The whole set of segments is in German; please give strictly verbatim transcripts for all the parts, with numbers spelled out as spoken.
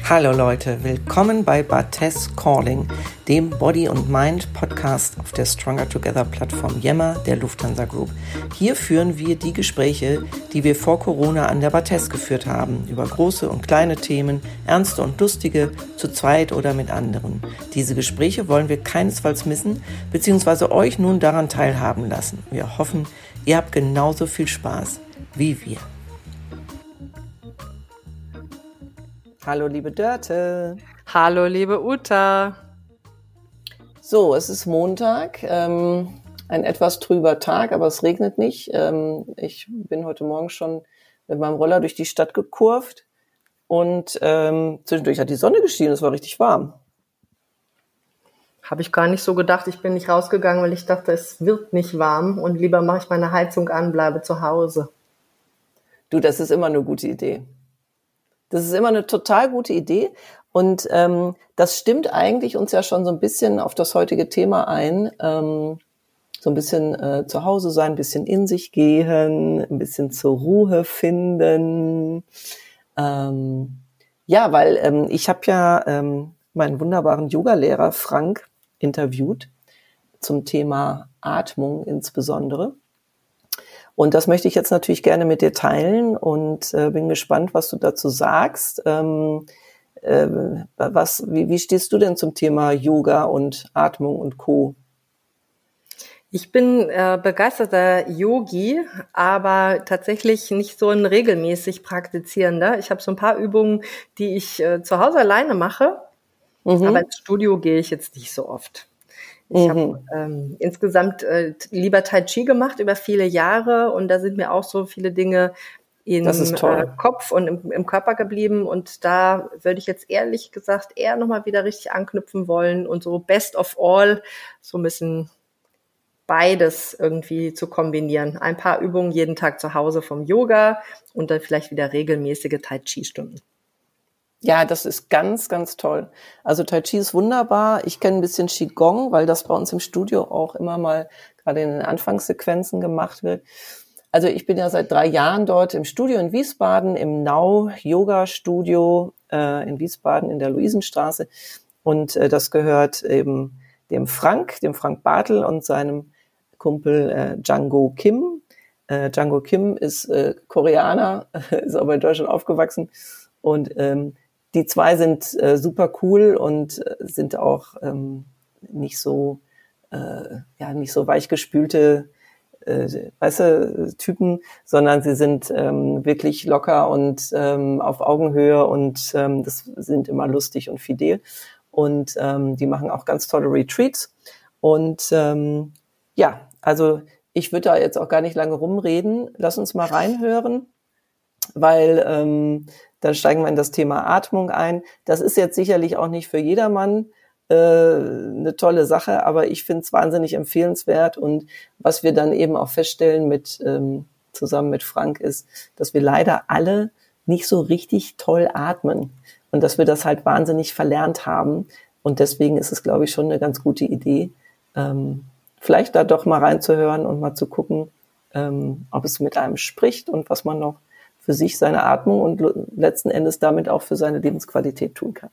Hallo Leute, willkommen bei Barthes Calling, dem Body- und Mind-Podcast auf der Stronger Together Plattform Yammer der Lufthansa Group. Hier führen wir die Gespräche, die wir vor Corona an der Barthes geführt haben, über große und kleine Themen, ernste und lustige, zu zweit oder mit anderen. Diese Gespräche wollen wir keinesfalls missen, beziehungsweise euch nun daran teilhaben lassen. Wir hoffen, ihr habt genauso viel Spaß wie wir. Hallo liebe Dörte. Hallo liebe Uta. So, es ist Montag, ähm, ein etwas trüber Tag, aber es regnet nicht. Ähm, ich bin heute Morgen schon mit meinem Roller durch die Stadt gekurvt und ähm, zwischendurch hat die Sonne geschienen, es war richtig warm. Habe ich gar nicht so gedacht. Ich bin nicht rausgegangen, weil ich dachte, es wird nicht warm und lieber mache ich meine Heizung an, bleibe zu Hause. Du, das ist immer eine gute Idee. Das ist immer eine total gute Idee und ähm, das stimmt eigentlich uns ja schon so ein bisschen auf das heutige Thema ein. Ähm, so ein bisschen äh, zu Hause sein, ein bisschen in sich gehen, ein bisschen zur Ruhe finden. Ähm, ja, weil ähm, ich habe ja ähm, meinen wunderbaren Yoga-Lehrer Frank interviewt zum Thema Atmung insbesondere. Und das möchte ich jetzt natürlich gerne mit dir teilen und äh, bin gespannt, was du dazu sagst. Ähm, äh, was, wie, wie stehst du denn zum Thema Yoga und Atmung und Co.? Ich bin äh, begeisterter Yogi, aber tatsächlich nicht so ein regelmäßig praktizierender. Ich habe so ein paar Übungen, die ich äh, zu Hause alleine mache, mhm. aber ins Studio gehe ich jetzt nicht so oft. Ich mhm. habe ähm, insgesamt äh, lieber Tai Chi gemacht über viele Jahre und da sind mir auch so viele Dinge im äh, Kopf und im, im Körper geblieben und da würde ich jetzt ehrlich gesagt eher nochmal wieder richtig anknüpfen wollen und so best of all so ein bisschen beides irgendwie zu kombinieren. Ein paar Übungen jeden Tag zu Hause vom Yoga und dann vielleicht wieder regelmäßige Tai Chi Stunden. Ja, das ist ganz, ganz toll. Also Tai Chi ist wunderbar. Ich kenne ein bisschen Qigong, weil das bei uns im Studio auch immer mal gerade in den Anfangssequenzen gemacht wird. Also ich bin ja seit drei Jahren dort im Studio in Wiesbaden, im Now Yoga Studio äh, in Wiesbaden in der Luisenstraße. Und äh, das gehört eben dem Frank, dem Frank Bartel und seinem Kumpel äh, Django Kim. Äh, Django Kim ist äh, Koreaner, ist aber in Deutschland aufgewachsen. Und ähm, die zwei sind äh, super cool und äh, sind auch ähm, nicht so äh, ja nicht so weichgespülte äh, weißt du, Typen, sondern sie sind ähm, wirklich locker und ähm, auf Augenhöhe und ähm, das sind immer lustig und fidel und ähm, die machen auch ganz tolle Retreats und ähm, ja, also ich würde da jetzt auch gar nicht lange rumreden. Lass uns mal reinhören, weil ähm, dann steigen wir in das Thema Atmung ein. Das ist jetzt sicherlich auch nicht für jedermann äh, eine tolle Sache, aber ich finde es wahnsinnig empfehlenswert. Und was wir dann eben auch feststellen mit ähm, zusammen mit Frank ist, dass wir leider alle nicht so richtig toll atmen und dass wir das halt wahnsinnig verlernt haben. Und deswegen ist es, glaube ich, schon eine ganz gute Idee, ähm, vielleicht da doch mal reinzuhören und mal zu gucken, ähm, ob es mit einem spricht und was man noch für sich, seine Atmung und letzten Endes damit auch für seine Lebensqualität tun kann.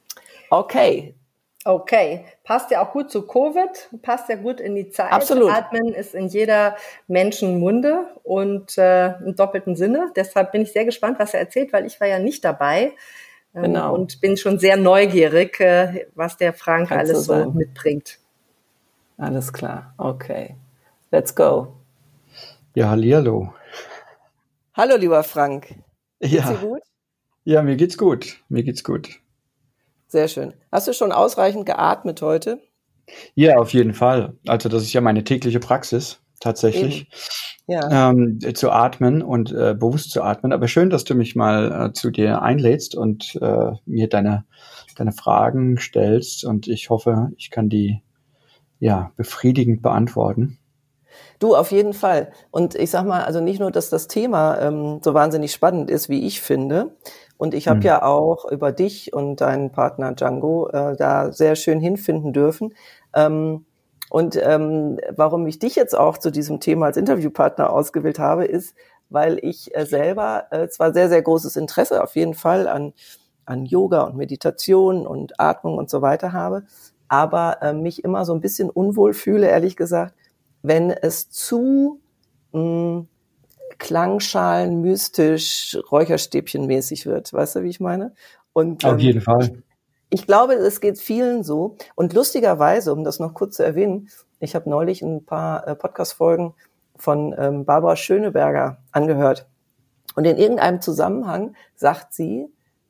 Okay. Okay. Passt ja auch gut zu Covid, passt ja gut in die Zeit. Absolut. Atmen ist in jeder Menschenmunde und äh, im doppelten Sinne. Deshalb bin ich sehr gespannt, was er erzählt, weil ich war ja nicht dabei. Ähm, genau. Und bin schon sehr neugierig, äh, was der Frank Kannst alles so mitbringt. Alles klar. Okay. Let's go. Ja, hallihallo. Hallo, lieber Frank. Geht's ja. dir gut? Ja, mir geht's gut. Mir geht's gut. Sehr schön. Hast du schon ausreichend geatmet heute? Ja, auf jeden Fall. Also das ist ja meine tägliche Praxis, tatsächlich. Ja. Ähm, zu atmen und äh, bewusst zu atmen. Aber schön, dass du mich mal äh, zu dir einlädst und äh, mir deine, deine Fragen stellst. Und ich hoffe, ich kann die ja befriedigend beantworten. Du, auf jeden Fall. Und ich sag mal, also nicht nur, dass das Thema ähm, so wahnsinnig spannend ist, wie ich finde. Und ich habe mhm. ja auch über dich und deinen Partner Django äh, da sehr schön hinfinden dürfen. Ähm, und ähm, warum ich dich jetzt auch zu diesem Thema als Interviewpartner ausgewählt habe, ist, weil ich äh, selber äh, zwar sehr, sehr großes Interesse auf jeden Fall an an Yoga und Meditation und Atmung und so weiter habe, aber äh, mich immer so ein bisschen unwohl fühle, ehrlich gesagt, wenn es zu mh, Klangschalen, mystisch, Räucherstäbchenmäßig wird. Weißt du, wie ich meine? Und, Auf ähm, jeden Fall. Ich glaube, es geht vielen so. Und lustigerweise, um das noch kurz zu erwähnen, ich habe neulich ein paar äh, Podcast-Folgen von ähm, Barbara Schöneberger angehört. Und in irgendeinem Zusammenhang sagt sie,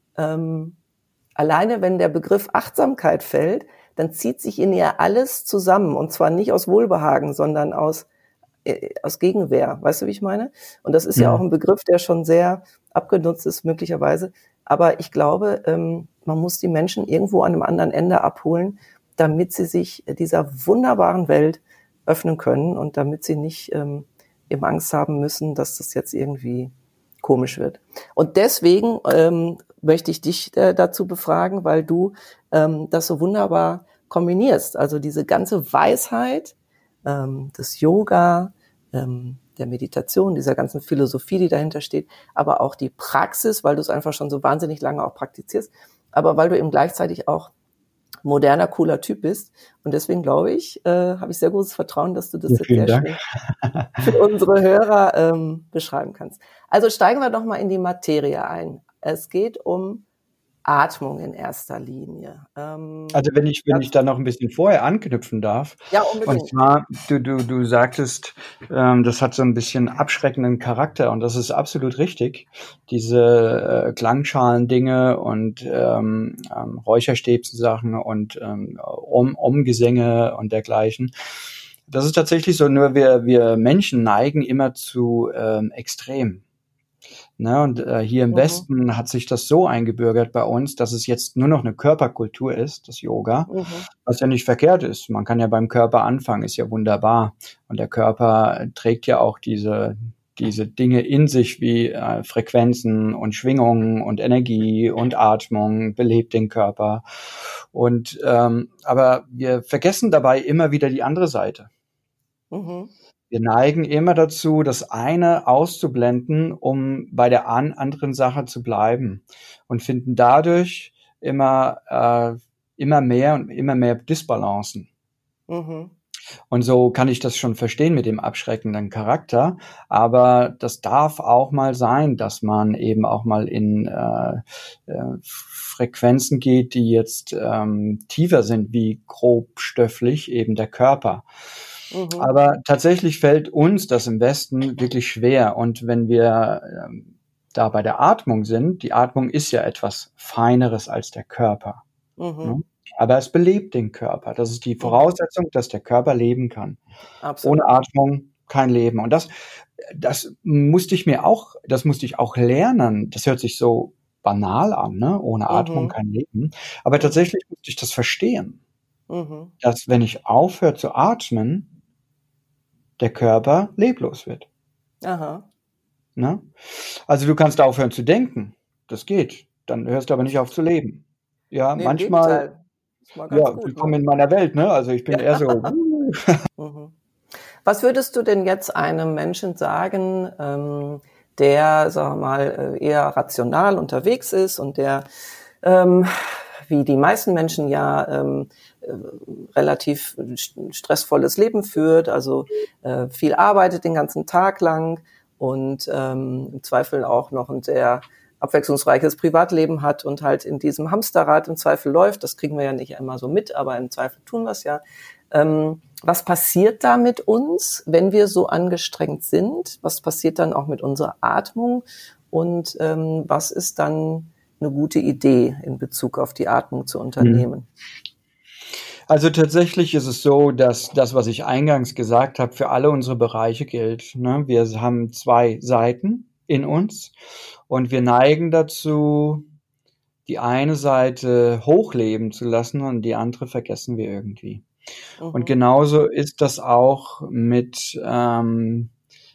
ähm, alleine wenn der Begriff Achtsamkeit fällt, dann zieht sich in ihr alles zusammen. Und zwar nicht aus Wohlbehagen, sondern aus, äh, aus Gegenwehr. Weißt du, wie ich meine? Und das ist ja, ja auch ein Begriff, der schon sehr abgenutzt ist, möglicherweise. Aber ich glaube, ähm, man muss die Menschen irgendwo an einem anderen Ende abholen, damit sie sich dieser wunderbaren Welt öffnen können und damit sie nicht ähm, eben Angst haben müssen, dass das jetzt irgendwie komisch wird. Und deswegen ähm, möchte ich dich äh, dazu befragen, weil du ähm, das so wunderbar kombinierst. Also diese ganze Weisheit ähm, des Yoga, ähm, der Meditation, dieser ganzen Philosophie, die dahinter steht, aber auch die Praxis, weil du es einfach schon so wahnsinnig lange auch praktizierst, aber weil du eben gleichzeitig auch moderner, cooler Typ bist. Und deswegen glaube ich, äh, habe ich sehr großes Vertrauen, dass du das ja, jetzt sehr Dank. schön für unsere Hörer ähm, beschreiben kannst. Also steigen wir doch mal in die Materie ein. Es geht um Atmung in erster Linie. Ähm, also wenn ich wenn ich da noch ein bisschen vorher anknüpfen darf. Ja, unbedingt. Und zwar, du du du sagtest, ähm, das hat so ein bisschen abschreckenden Charakter und das ist absolut richtig. Diese äh, Klangschalen-Dinge und ähm, ähm, Räucherstäbchen-Sachen und ähm, Om Om-Gesänge und dergleichen. Das ist tatsächlich so, nur wir wir Menschen neigen immer zu ähm, Extremen. Ne, und äh, hier im mhm. Westen hat sich das so eingebürgert bei uns, dass es jetzt nur noch eine Körperkultur ist, das Yoga, mhm. was ja nicht verkehrt ist. Man kann ja beim Körper anfangen, ist ja wunderbar. Und der Körper trägt ja auch diese diese Dinge in sich wie äh, Frequenzen und Schwingungen und Energie und Atmung, belebt den Körper. Und ähm, aber wir vergessen dabei immer wieder die andere Seite. Mhm. Wir neigen immer dazu, das eine auszublenden, um bei der an, anderen Sache zu bleiben und finden dadurch immer äh, immer mehr und immer mehr Disbalancen. Mhm. Und so kann ich das schon verstehen mit dem abschreckenden Charakter, aber das darf auch mal sein, dass man eben auch mal in äh, äh, Frequenzen geht, die jetzt ähm, tiefer sind, wie grobstofflich eben der Körper. Mhm. Aber tatsächlich fällt uns das im Westen wirklich schwer. Und wenn wir ähm, da bei der Atmung sind, die Atmung ist ja etwas Feineres als der Körper. Mhm. Ne? Aber es belebt den Körper. Das ist die Voraussetzung, dass der Körper leben kann. Absolut. Ohne Atmung kein Leben. Und das, das musste ich mir auch, das musste ich auch lernen. Das hört sich so banal an, ne? Ohne Atmung mhm. kein Leben. Aber tatsächlich musste ich das verstehen. Mhm. Dass wenn ich aufhöre zu atmen, der Körper leblos wird. Aha. Ne? Also du kannst aufhören zu denken. Das geht. Dann hörst du aber nicht auf zu leben. Ja, nee, manchmal. Ja, gut, willkommen ne? in meiner Welt, ne? Also ich bin ja. eher so. mhm. Was würdest du denn jetzt einem Menschen sagen, ähm, der, sagen wir mal, eher rational unterwegs ist und der, ähm, wie die meisten Menschen ja ähm, äh, relativ stressvolles Leben führt, also äh, viel arbeitet den ganzen Tag lang und ähm, im Zweifel auch noch ein sehr abwechslungsreiches Privatleben hat und halt in diesem Hamsterrad im Zweifel läuft. Das kriegen wir ja nicht immer so mit, aber im Zweifel tun wir es ja. Ähm, was passiert da mit uns, wenn wir so angestrengt sind? Was passiert dann auch mit unserer Atmung? Und ähm, was ist dann eine gute Idee in Bezug auf die Atmung zu unternehmen? Also tatsächlich ist es so, dass das, was ich eingangs gesagt habe, für alle unsere Bereiche gilt. Ne? Wir haben zwei Seiten in uns und wir neigen dazu, die eine Seite hochleben zu lassen und die andere vergessen wir irgendwie. Mhm. Und genauso ist das auch mit ähm,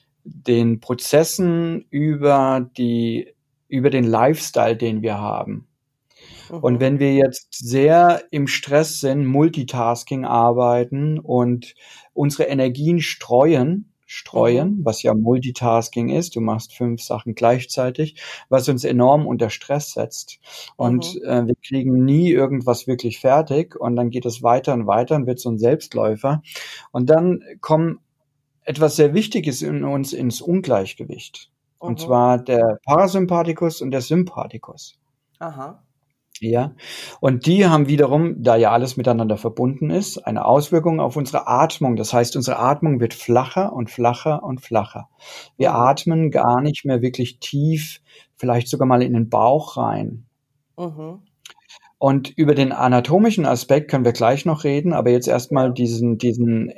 den Prozessen über die über den Lifestyle, den wir haben. Mhm. Und wenn wir jetzt sehr im Stress sind, Multitasking arbeiten und unsere Energien streuen, streuen, mhm. was ja Multitasking ist. Du machst fünf Sachen gleichzeitig, was uns enorm unter Stress setzt. Und mhm. äh, wir kriegen nie irgendwas wirklich fertig und dann geht es weiter und weiter und wird so ein Selbstläufer. Und dann kommen etwas sehr Wichtiges in uns ins Ungleichgewicht. Mhm. Und zwar der Parasympathikus und der Sympathikus. Aha. Ja, und die haben wiederum, da ja alles miteinander verbunden ist, eine Auswirkung auf unsere Atmung. Das heißt, unsere Atmung wird flacher und flacher und flacher. Wir mhm. atmen gar nicht mehr wirklich tief, vielleicht sogar mal in den Bauch rein. Mhm. Und über den anatomischen Aspekt können wir gleich noch reden, aber jetzt erstmal diesen, diesen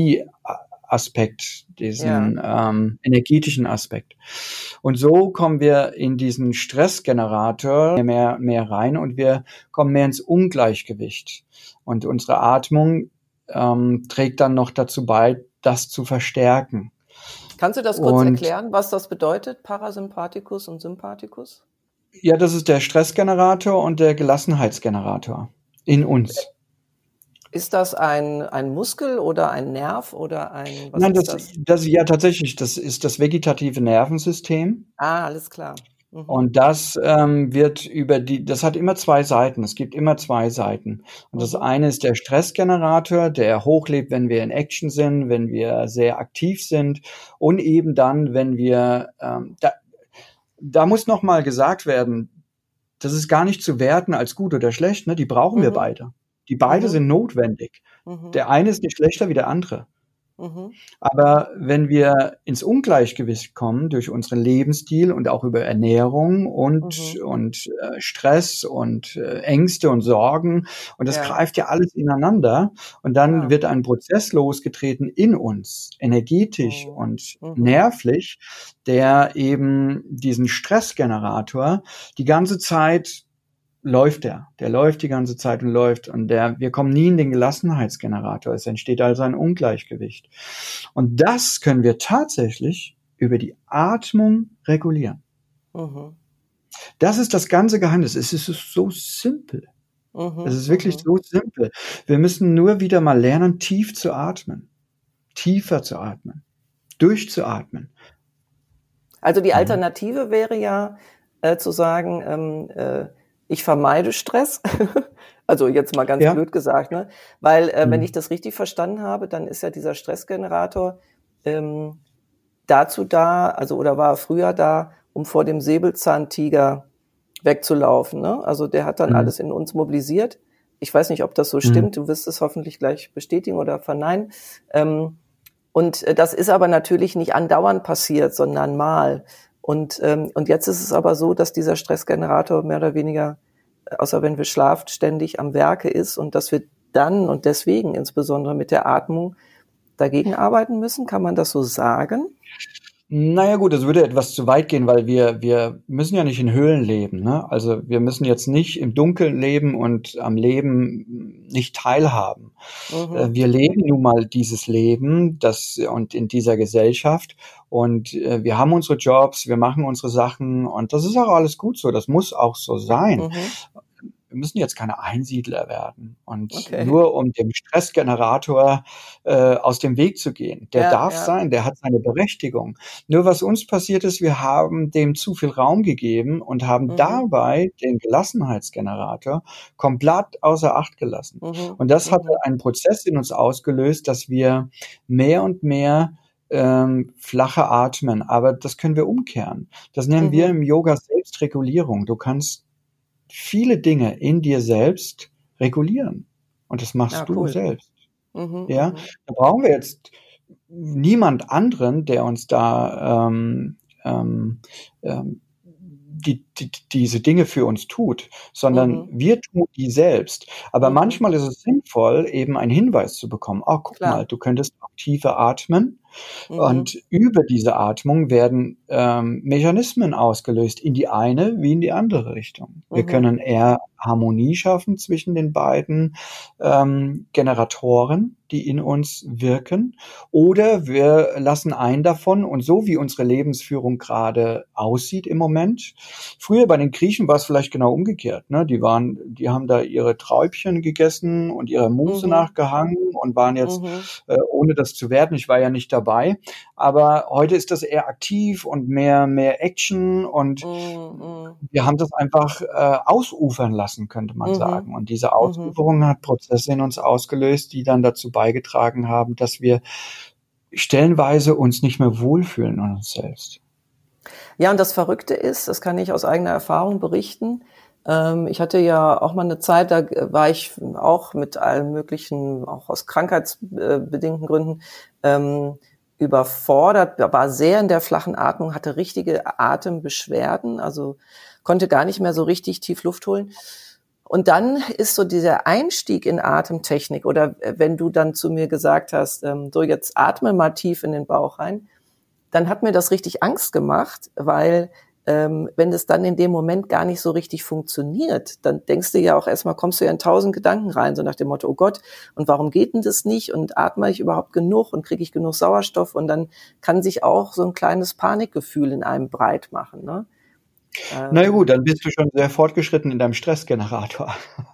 Energieaspekt, diesen ja. ähm, energetischen Aspekt. Und so kommen wir in diesen Stressgenerator mehr, mehr rein und wir kommen mehr ins Ungleichgewicht. Und unsere Atmung ähm, trägt dann noch dazu bei, das zu verstärken. Kannst du das kurz und, erklären, was das bedeutet, Parasympathikus und Sympathikus? Ja, das ist der Stressgenerator und der Gelassenheitsgenerator in uns. Ist das ein, ein Muskel oder ein Nerv oder ein, was Nein, ist das, das? das? Ja, tatsächlich, das ist das vegetative Nervensystem. Ah, alles klar. Mhm. Und das ähm, wird über die, das hat immer zwei Seiten. Es gibt immer zwei Seiten. Und mhm. das eine ist der Stressgenerator, der hochlebt, wenn wir in Action sind, wenn wir sehr aktiv sind und eben dann, wenn wir, ähm, da, da muss noch mal gesagt werden, das ist gar nicht zu werten als gut oder schlecht, ne? Die brauchen mhm. wir beide. Die beide mhm. sind notwendig. Mhm. Der eine ist nicht schlechter wie der andere. Mhm. Aber wenn wir ins Ungleichgewicht kommen durch unseren Lebensstil und auch über Ernährung und, mhm. und äh, Stress und äh, Ängste und Sorgen, und das ja. greift ja alles ineinander, und dann ja. wird ein Prozess losgetreten in uns, energetisch mhm. und mhm. nervlich, der eben diesen Stressgenerator die ganze Zeit läuft der. Der läuft die ganze Zeit und läuft. Und der, wir kommen nie in den Gelassenheitsgenerator. Es entsteht also ein Ungleichgewicht. Und das können wir tatsächlich über die Atmung regulieren. Mhm. Das ist das ganze Geheimnis. Es ist so simpel. Mhm. Es ist wirklich mhm. so simpel. Wir müssen nur wieder mal lernen, tief zu atmen. Tiefer zu atmen. Durchzuatmen. Also die Alternative mhm. wäre ja äh, zu sagen, ähm, äh, ich vermeide Stress, also jetzt mal ganz ja. blöd gesagt, ne? Weil äh, mhm. wenn ich das richtig verstanden habe, dann ist ja dieser Stressgenerator ähm, dazu da, also oder war früher da, um vor dem Säbelzahntiger wegzulaufen. Ne? Also der hat dann mhm. alles in uns mobilisiert. Ich weiß nicht, ob das so mhm. stimmt. Du wirst es hoffentlich gleich bestätigen oder verneinen. Ähm, und äh, das ist aber natürlich nicht andauernd passiert, sondern mal. Und, ähm, und jetzt ist es aber so, dass dieser Stressgenerator mehr oder weniger, außer wenn wir schlafen, ständig am Werke ist und dass wir dann und deswegen insbesondere mit der Atmung dagegen arbeiten müssen. Kann man das so sagen? Naja gut, das würde etwas zu weit gehen, weil wir wir müssen ja nicht in Höhlen leben, ne? Also wir müssen jetzt nicht im Dunkeln leben und am Leben nicht teilhaben. Mhm. Wir leben nun mal dieses Leben, das und in dieser Gesellschaft, und äh, wir haben unsere Jobs, wir machen unsere Sachen, und das ist auch alles gut so, das muss auch so sein. Mhm. Wir müssen jetzt keine Einsiedler werden. Und okay. nur um dem Stressgenerator äh, aus dem Weg zu gehen. Der ja, darf ja. sein, der hat seine Berechtigung. Nur was uns passiert ist, wir haben dem zu viel Raum gegeben und haben mhm. dabei den Gelassenheitsgenerator komplett außer Acht gelassen. Mhm. Und das hat mhm. einen Prozess in uns ausgelöst, dass wir mehr und mehr ähm, flache atmen. Aber das können wir umkehren. Das nennen mhm. wir im Yoga Selbstregulierung. Du kannst viele Dinge in dir selbst regulieren. Und das machst ja, du cool. selbst. Mhm, ja, da brauchen wir jetzt niemand anderen, der uns da ähm, ähm, ähm, die, die, diese Dinge für uns tut, sondern mhm. wir tun die selbst. Aber mhm. manchmal ist es sinnvoll, eben einen Hinweis zu bekommen. Oh, guck Klar. mal, du könntest auch tiefer atmen. Mhm. Und über diese Atmung werden ähm, Mechanismen ausgelöst, in die eine wie in die andere Richtung. Wir mhm. können eher Harmonie schaffen zwischen den beiden ähm, Generatoren. die in uns wirken, oder wir lassen ein davon, und so wie unsere Lebensführung gerade aussieht im Moment. Früher bei den Griechen war es vielleicht genau umgekehrt, ne? Die waren, die haben da ihre Träubchen gegessen und ihrer Muse Mhm. nachgehangen und waren jetzt, Mhm. äh, ohne das zu werten, ich war ja nicht dabei, aber heute ist das eher aktiv und mehr, mehr Action, und Mhm. wir haben das einfach äh, ausufern lassen, könnte man Mhm. sagen. Und diese Mhm. Ausuferung hat Prozesse in uns ausgelöst, die dann dazu beigetragen haben, dass wir stellenweise uns nicht mehr wohlfühlen in uns selbst. Ja, und das Verrückte ist, das kann ich aus eigener Erfahrung berichten. Ähm, ich hatte ja auch mal eine Zeit, da war ich auch mit allen möglichen, auch aus krankheitsbedingten Gründen, ähm, überfordert, war sehr in der flachen Atmung, hatte richtige Atembeschwerden, also konnte gar nicht mehr so richtig tief Luft holen. Und dann ist so dieser Einstieg in Atemtechnik, oder wenn du dann zu mir gesagt hast, ähm, so jetzt atme mal tief in den Bauch rein, dann hat mir das richtig Angst gemacht, weil ähm, wenn das dann in dem Moment gar nicht so richtig funktioniert, dann denkst du ja auch erstmal, kommst du ja in tausend Gedanken rein, so nach dem Motto, oh Gott, und warum geht denn das nicht, und atme ich überhaupt genug und kriege ich genug Sauerstoff, und dann kann sich auch so ein kleines Panikgefühl in einem breit machen, ne? Na ja, Ähm, gut, dann bist du schon sehr fortgeschritten in deinem Stressgenerator.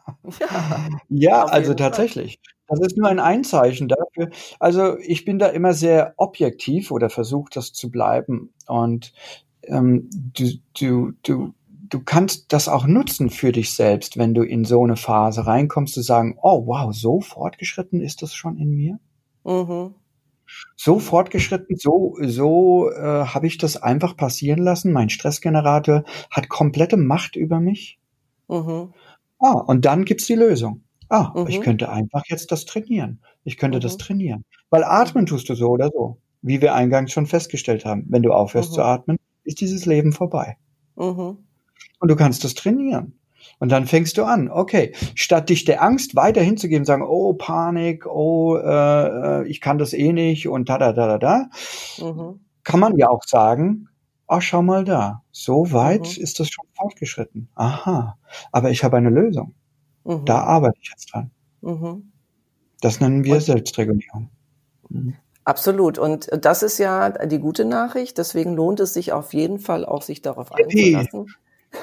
ja, Ja, auf also jeden Fall. tatsächlich. Das ist nur ein Einzeichen dafür. Also, ich bin da immer sehr objektiv oder versuche das zu bleiben. Und ähm, du, du, du, du kannst das auch nutzen für dich selbst, wenn du in so eine Phase reinkommst, zu sagen, oh wow, so fortgeschritten ist das schon in mir? Mhm. So fortgeschritten, so, so äh, habe ich das einfach passieren lassen. Mein Stressgenerator hat komplette Macht über mich. Mhm. Ah, und dann gibt's die Lösung. Ah, ich Mhm. könnte einfach jetzt das trainieren. Ich könnte das Mhm. trainieren. Weil atmen Mhm. tust du so oder so. Wie wir eingangs schon festgestellt haben. Wenn du aufhörst zu Mhm. atmen, ist dieses Leben vorbei. Mhm. Und du kannst das trainieren. Und dann fängst du an, okay, statt dich der Angst weiter hinzugeben, sagen, oh, Panik, oh, äh, äh, ich kann das eh nicht und da, da, da, da, da, Mhm. kann man ja auch sagen, ach, schau mal da, so weit Mhm. ist das schon fortgeschritten. Aha, aber ich habe eine Lösung. Da Mhm. arbeite ich jetzt dran. Mhm. Das nennen wir Und Selbstregulierung. Mhm. absolut. Und das ist ja die gute Nachricht. Deswegen lohnt es sich auf jeden Fall auch, sich darauf Yippie. einzulassen,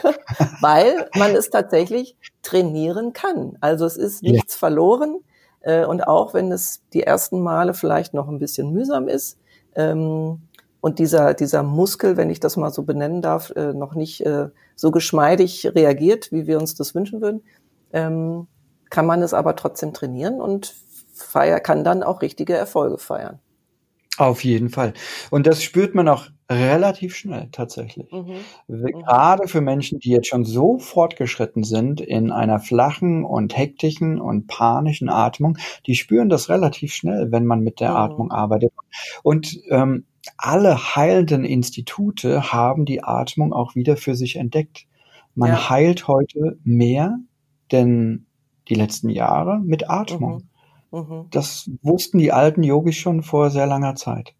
weil man es tatsächlich trainieren kann. Also es ist Ja. nichts verloren. Äh, Und auch wenn es die ersten Male vielleicht noch ein bisschen mühsam ist, ähm, und dieser, dieser Muskel, wenn ich das mal so benennen darf, äh, noch nicht äh, so geschmeidig reagiert, wie wir uns das wünschen würden, ähm, kann man es aber trotzdem trainieren und feier, kann dann auch richtige Erfolge feiern. Auf jeden Fall. Und das spürt man auch relativ schnell tatsächlich. Mhm. Mhm. Gerade für Menschen, die jetzt schon so fortgeschritten sind in einer flachen und hektischen und panischen Atmung, die spüren das relativ schnell, wenn man mit der Atmung Mhm. arbeitet. Und ähm, alle heilenden Institute haben die Atmung auch wieder für sich entdeckt. Man Ja. heilt heute mehr denn die letzten Jahre mit Atmung. Mhm. Mhm. Das wussten die alten Yogis schon vor sehr langer Zeit.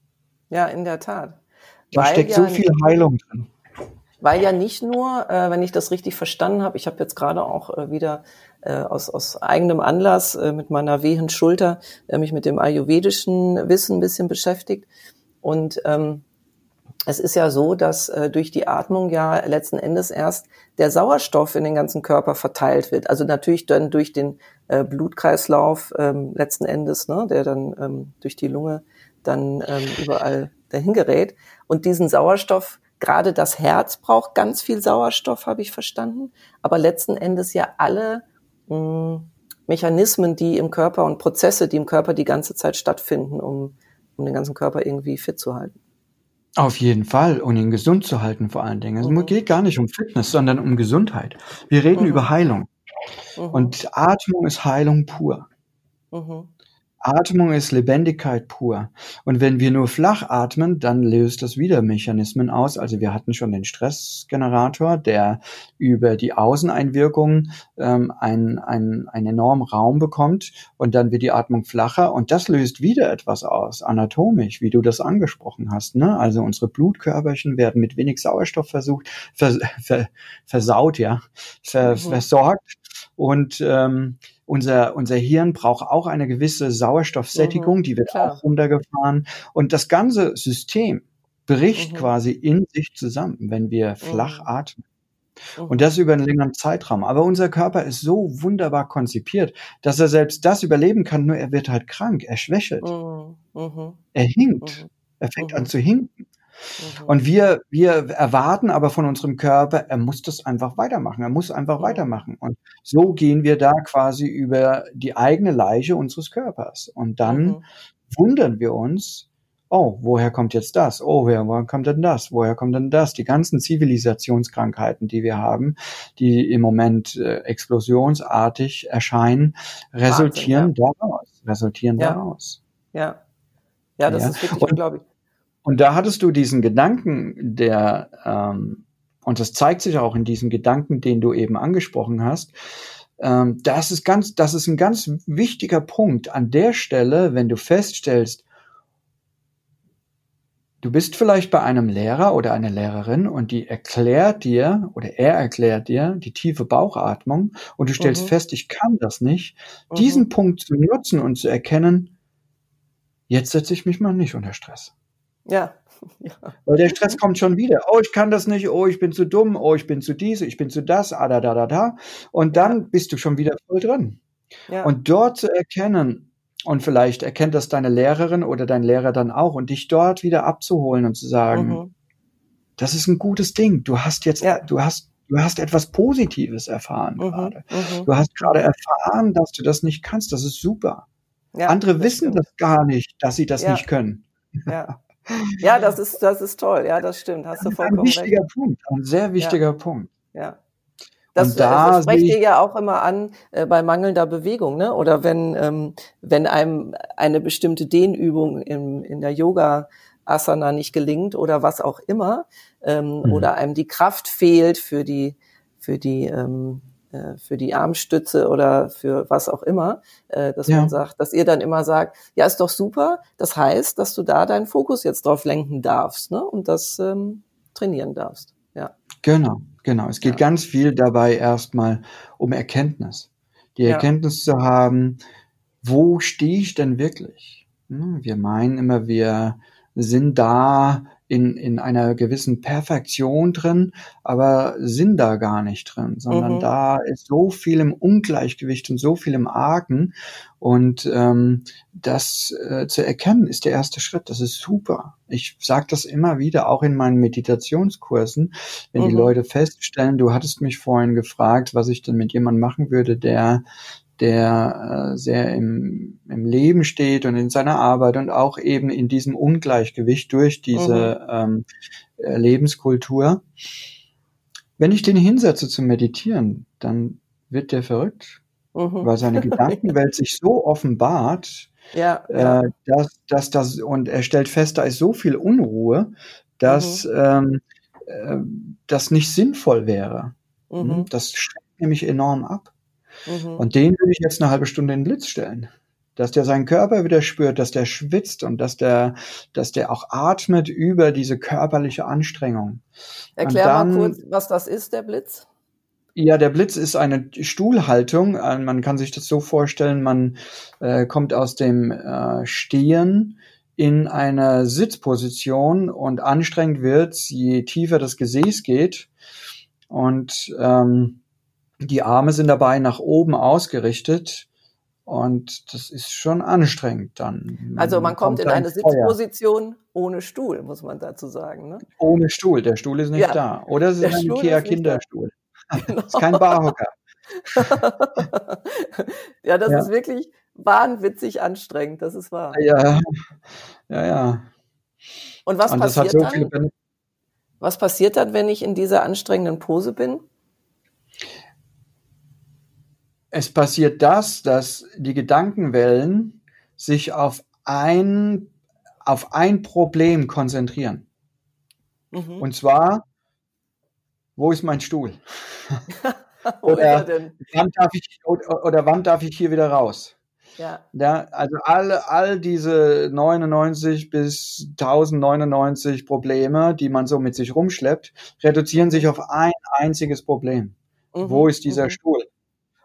Ja, in der Tat. Da Weil steckt so ja viel Heilung drin. Weil ja nicht nur, äh, wenn ich das richtig verstanden habe, ich habe jetzt gerade auch äh, wieder äh, aus, aus eigenem Anlass äh, mit meiner wehen Schulter äh, mich mit dem ayurvedischen Wissen ein bisschen beschäftigt. Und ähm, es ist ja so, dass äh, durch die Atmung ja letzten Endes erst der Sauerstoff in den ganzen Körper verteilt wird. Also natürlich dann durch den äh, Blutkreislauf ähm, letzten Endes, ne, der dann ähm, durch die Lunge dann ähm, überall dahin gerät. Und diesen Sauerstoff, gerade das Herz braucht ganz viel Sauerstoff, habe ich verstanden. Aber letzten Endes ja alle mh, Mechanismen, die im Körper und Prozesse, die im Körper die ganze Zeit stattfinden, um, um den ganzen Körper irgendwie fit zu halten. Auf jeden Fall. Und ihn gesund zu halten vor allen Dingen. Es Mhm. geht gar nicht um Fitness, sondern um Gesundheit. Wir reden Mhm. über Heilung. Mhm. Und Atmung ist Heilung pur. Mhm. Atmung ist Lebendigkeit pur. Und wenn wir nur flach atmen, dann löst das wieder Mechanismen aus. Also wir hatten schon den Stressgenerator, der über die Außeneinwirkung ähm, einen, einen, einen enormen Raum bekommt, und dann wird die Atmung flacher, und das löst wieder etwas aus, anatomisch, wie du das angesprochen hast. Ne? Also unsere Blutkörperchen werden mit wenig Sauerstoff versucht, vers, ver, versaut, ja, ver, Mhm. versorgt. Und ähm, unser, unser Hirn braucht auch eine gewisse Sauerstoffsättigung, Mhm, die wird klar. auch runtergefahren. Und das ganze System bricht Mhm. quasi in sich zusammen, wenn wir flach Mhm. atmen. Mhm. Und das über einen längeren Zeitraum. Aber unser Körper ist so wunderbar konzipiert, dass er selbst das überleben kann, nur er wird halt krank, er schwächelt, Mhm. Mhm. er hinkt, Mhm. er fängt an Mhm. zu hinken. Mhm. Und wir, wir erwarten aber von unserem Körper, er muss das einfach weitermachen, er muss einfach Mhm. weitermachen. Und so gehen wir da quasi über die eigene Leiche unseres Körpers. Und dann Mhm. wundern wir uns, oh, woher kommt jetzt das? Oh, woher, woher kommt denn das? Woher kommt denn das? Die ganzen Zivilisationskrankheiten, die wir haben, die im Moment äh, explosionsartig erscheinen, resultieren Wahnsinn, daraus, resultieren ja. daraus. Ja. Ja, das Ja. ist wirklich Und, unglaublich. und da hattest du diesen Gedanken, der, ähm, und das zeigt sich auch in diesem Gedanken, den du eben angesprochen hast, ähm, das ist ganz, das ist ein ganz wichtiger Punkt an der Stelle, wenn du feststellst, du bist vielleicht bei einem Lehrer oder einer Lehrerin und die erklärt dir oder er erklärt dir die tiefe Bauchatmung und du stellst Mhm. fest, ich kann das nicht. Mhm. Diesen Punkt zu nutzen und zu erkennen, jetzt setze ich mich mal nicht unter Stress. Ja. Ja. Weil der Stress kommt schon wieder. Oh, ich kann das nicht. Oh, ich bin zu dumm. Oh, ich bin zu dies. Ich bin zu das. Ah, da, da, da, da. Und dann Ja. bist du schon wieder voll drin. Ja. Und dort zu erkennen, und vielleicht erkennt das deine Lehrerin oder dein Lehrer dann auch, und dich dort wieder abzuholen und zu sagen, Mhm. das ist ein gutes Ding. Du hast jetzt, Ja. du hast, du hast etwas Positives erfahren Mhm. gerade. Mhm. Du hast gerade Mhm. erfahren, dass du das nicht kannst. Das ist super. Ja, Andere das wissen stimmt. das gar nicht, dass sie das Ja. nicht können. Ja. Ja, das ist, das ist toll. Ja, das stimmt. Hast Das du ist ein vollkommen recht. wichtiger Punkt, ein sehr Ja. wichtiger Punkt. Ja. Das, Und äh, das da sprecht sehe ihr ich, ja auch immer an äh, bei mangelnder Bewegung, ne? Oder wenn ähm, wenn einem eine bestimmte Dehnübung im, in der Yoga Asana nicht gelingt oder was auch immer, ähm, Mhm. oder einem die Kraft fehlt für die für die ähm, äh, für die Armstütze oder für was auch immer, äh, dass man ja, sagt, dass ihr dann immer sagt, ja, ist doch super. Das heißt, dass du da deinen Fokus jetzt drauf lenken darfst, ne? Und das ähm, trainieren darfst. Ja, genau, genau. Es geht ja, ganz viel dabei erstmal um Erkenntnis. Die ja. Erkenntnis zu haben, wo stehe ich denn wirklich? Hm, Wir meinen immer, wir sind da in, in einer gewissen Perfektion drin, aber sind da gar nicht drin, sondern Mhm. da ist so viel im Ungleichgewicht und so viel im Argen. Und ähm, das äh, zu erkennen, ist der erste Schritt. Das ist super. Ich sage das immer wieder, auch in meinen Meditationskursen, wenn die Mhm. Leute feststellen, du hattest mich vorhin gefragt, was ich denn mit jemandem machen würde, der der äh, sehr im, im Leben steht und in seiner Arbeit und auch eben in diesem Ungleichgewicht durch diese ähm, äh, Lebenskultur. Wenn ich den hinsetze zu meditieren, dann wird der verrückt, Mhm. weil seine Gedankenwelt sich so offenbart, Ja, äh, ja. dass, dass das, und er stellt fest, da ist so viel Unruhe, dass Mhm. ähm, äh, das nicht sinnvoll wäre. Hm? Mhm. Das schreckt nämlich enorm ab. Mhm. Und den würde ich jetzt eine halbe Stunde in den Blitz stellen. Dass der seinen Körper wieder spürt, dass der schwitzt und dass der, dass der auch atmet über diese körperliche Anstrengung. Und Erklär mal dann, kurz, was das ist, der Blitz. ja, der Blitz ist eine Stuhlhaltung. Äh, Man kann sich das so vorstellen, man äh, kommt aus dem äh, Stehen in eine Sitzposition und anstrengend wird's, je tiefer das Gesäß geht. Und ähm, die Arme sind dabei nach oben ausgerichtet und das ist schon anstrengend dann. Also man Man kommt kommt in da eine ins Feuer. Sitzposition ohne Stuhl, muss man dazu sagen, ne? Ohne Stuhl. Der Stuhl ist nicht Ja, da. Oder es der ist ein Stuhl ist nicht da. Ikea-Kinderstuhl. Genau. Ist kein Barhocker. Ja, das Ja, ist wirklich wahnwitzig anstrengend, das ist wahr. ja, ja, ja. Und was Und das hat passiert so viele dann? Benefits. Was passiert dann, wenn ich in dieser anstrengenden Pose bin? Es passiert das, dass die Gedankenwellen sich auf ein, auf ein Problem konzentrieren. Mhm. Und zwar, wo ist mein Stuhl? Wo ist er Oder denn? wann darf ich, oder, oder wann darf ich hier wieder raus? Ja. Ja, also alle, all diese neunundneunzig bis tausendneunundneunzig Probleme, die man so mit sich rumschleppt, reduzieren sich Mhm. auf ein einziges Problem. Wo Mhm. ist dieser Mhm. Stuhl?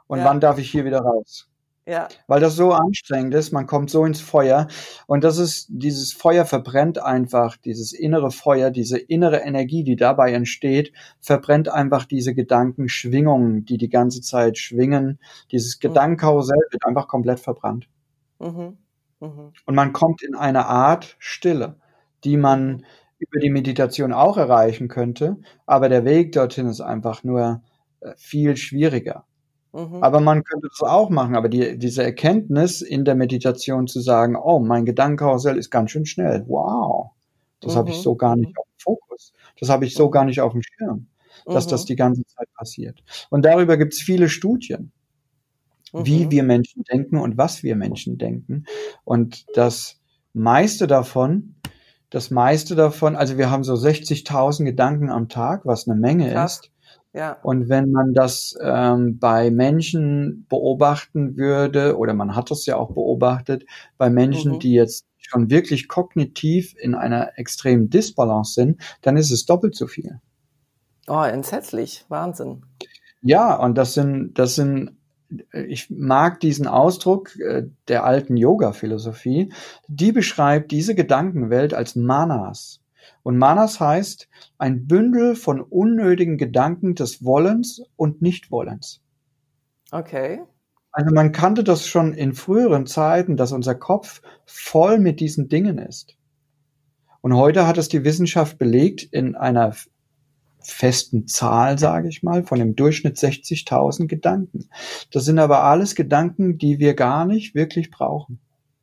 Und ja. wann darf ich hier wieder raus? Ja. Weil das so anstrengend ist, man kommt so ins Feuer und das ist, dieses Feuer verbrennt einfach, dieses innere Feuer, diese innere Energie, die dabei entsteht, verbrennt einfach diese Gedankenschwingungen, die die ganze Zeit schwingen. Dieses Gedankenkarussell wird einfach komplett verbrannt. Mhm. Mhm. Und man kommt in eine Art Stille, die man über die Meditation auch erreichen könnte, aber der Weg dorthin ist einfach nur viel schwieriger. Mhm. Aber man könnte das auch machen, aber die, diese Erkenntnis in der Meditation zu sagen, oh, mein Gedankenkarussell ist ganz schön schnell. Wow, das mhm. habe ich so gar nicht auf dem Fokus. Das habe ich so mhm. gar nicht auf dem Schirm, dass mhm. das die ganze Zeit passiert. Und darüber gibt es viele Studien, mhm. wie wir Menschen denken und was wir Menschen denken. Und das meiste davon, das meiste davon, also wir haben so sechzigtausend Gedanken am Tag, was eine Menge Krass. ist. Ja. Und wenn man das ähm, bei Menschen beobachten würde, oder man hat das ja auch beobachtet, bei Menschen, mhm. die jetzt schon wirklich kognitiv in einer extremen Disbalance sind, dann ist es doppelt so viel. Oh, entsetzlich. Wahnsinn. Ja, und das sind, das sind, ich mag diesen Ausdruck äh, der alten Yoga-Philosophie, die beschreibt diese Gedankenwelt als Manas. Und Manas heißt ein Bündel von unnötigen Gedanken des Wollens und Nichtwollens. Okay. Also man kannte das schon in früheren Zeiten, dass unser Kopf voll mit diesen Dingen ist. Und heute hat es die Wissenschaft belegt in einer festen Zahl, sage ich mal, von im Durchschnitt sechzigtausend Gedanken. Das sind aber alles Gedanken, die wir gar nicht wirklich brauchen,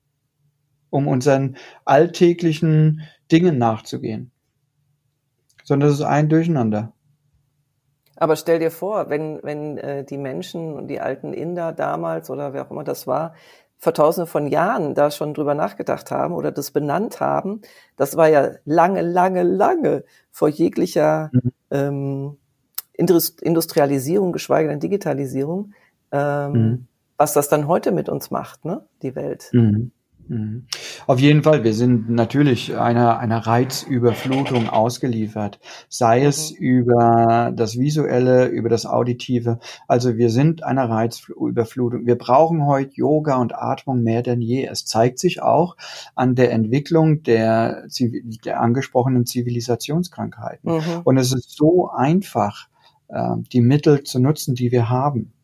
um unseren alltäglichen Dingen nachzugehen. Sondern das ist ein Durcheinander. Aber stell dir vor, wenn wenn äh, die Menschen und die alten Inder damals oder wer auch immer das war, vor tausenden von Jahren da schon drüber nachgedacht haben oder das benannt haben, das war ja lange, lange, lange vor jeglicher mhm. ähm, Industrialisierung, geschweige denn Digitalisierung, ähm, mhm. was das dann heute mit uns macht, ne, die Welt. Mhm. Auf jeden Fall, wir sind natürlich einer, einer Reizüberflutung ausgeliefert, sei mhm. es über das Visuelle, über das Auditive. Also wir sind einer Reizüberflutung. Wir brauchen heute Yoga und Atmung mehr denn je. Es zeigt sich auch an der Entwicklung der, der angesprochenen Zivilisationskrankheiten. Mhm. Und es ist so einfach, die Mittel zu nutzen, die wir haben.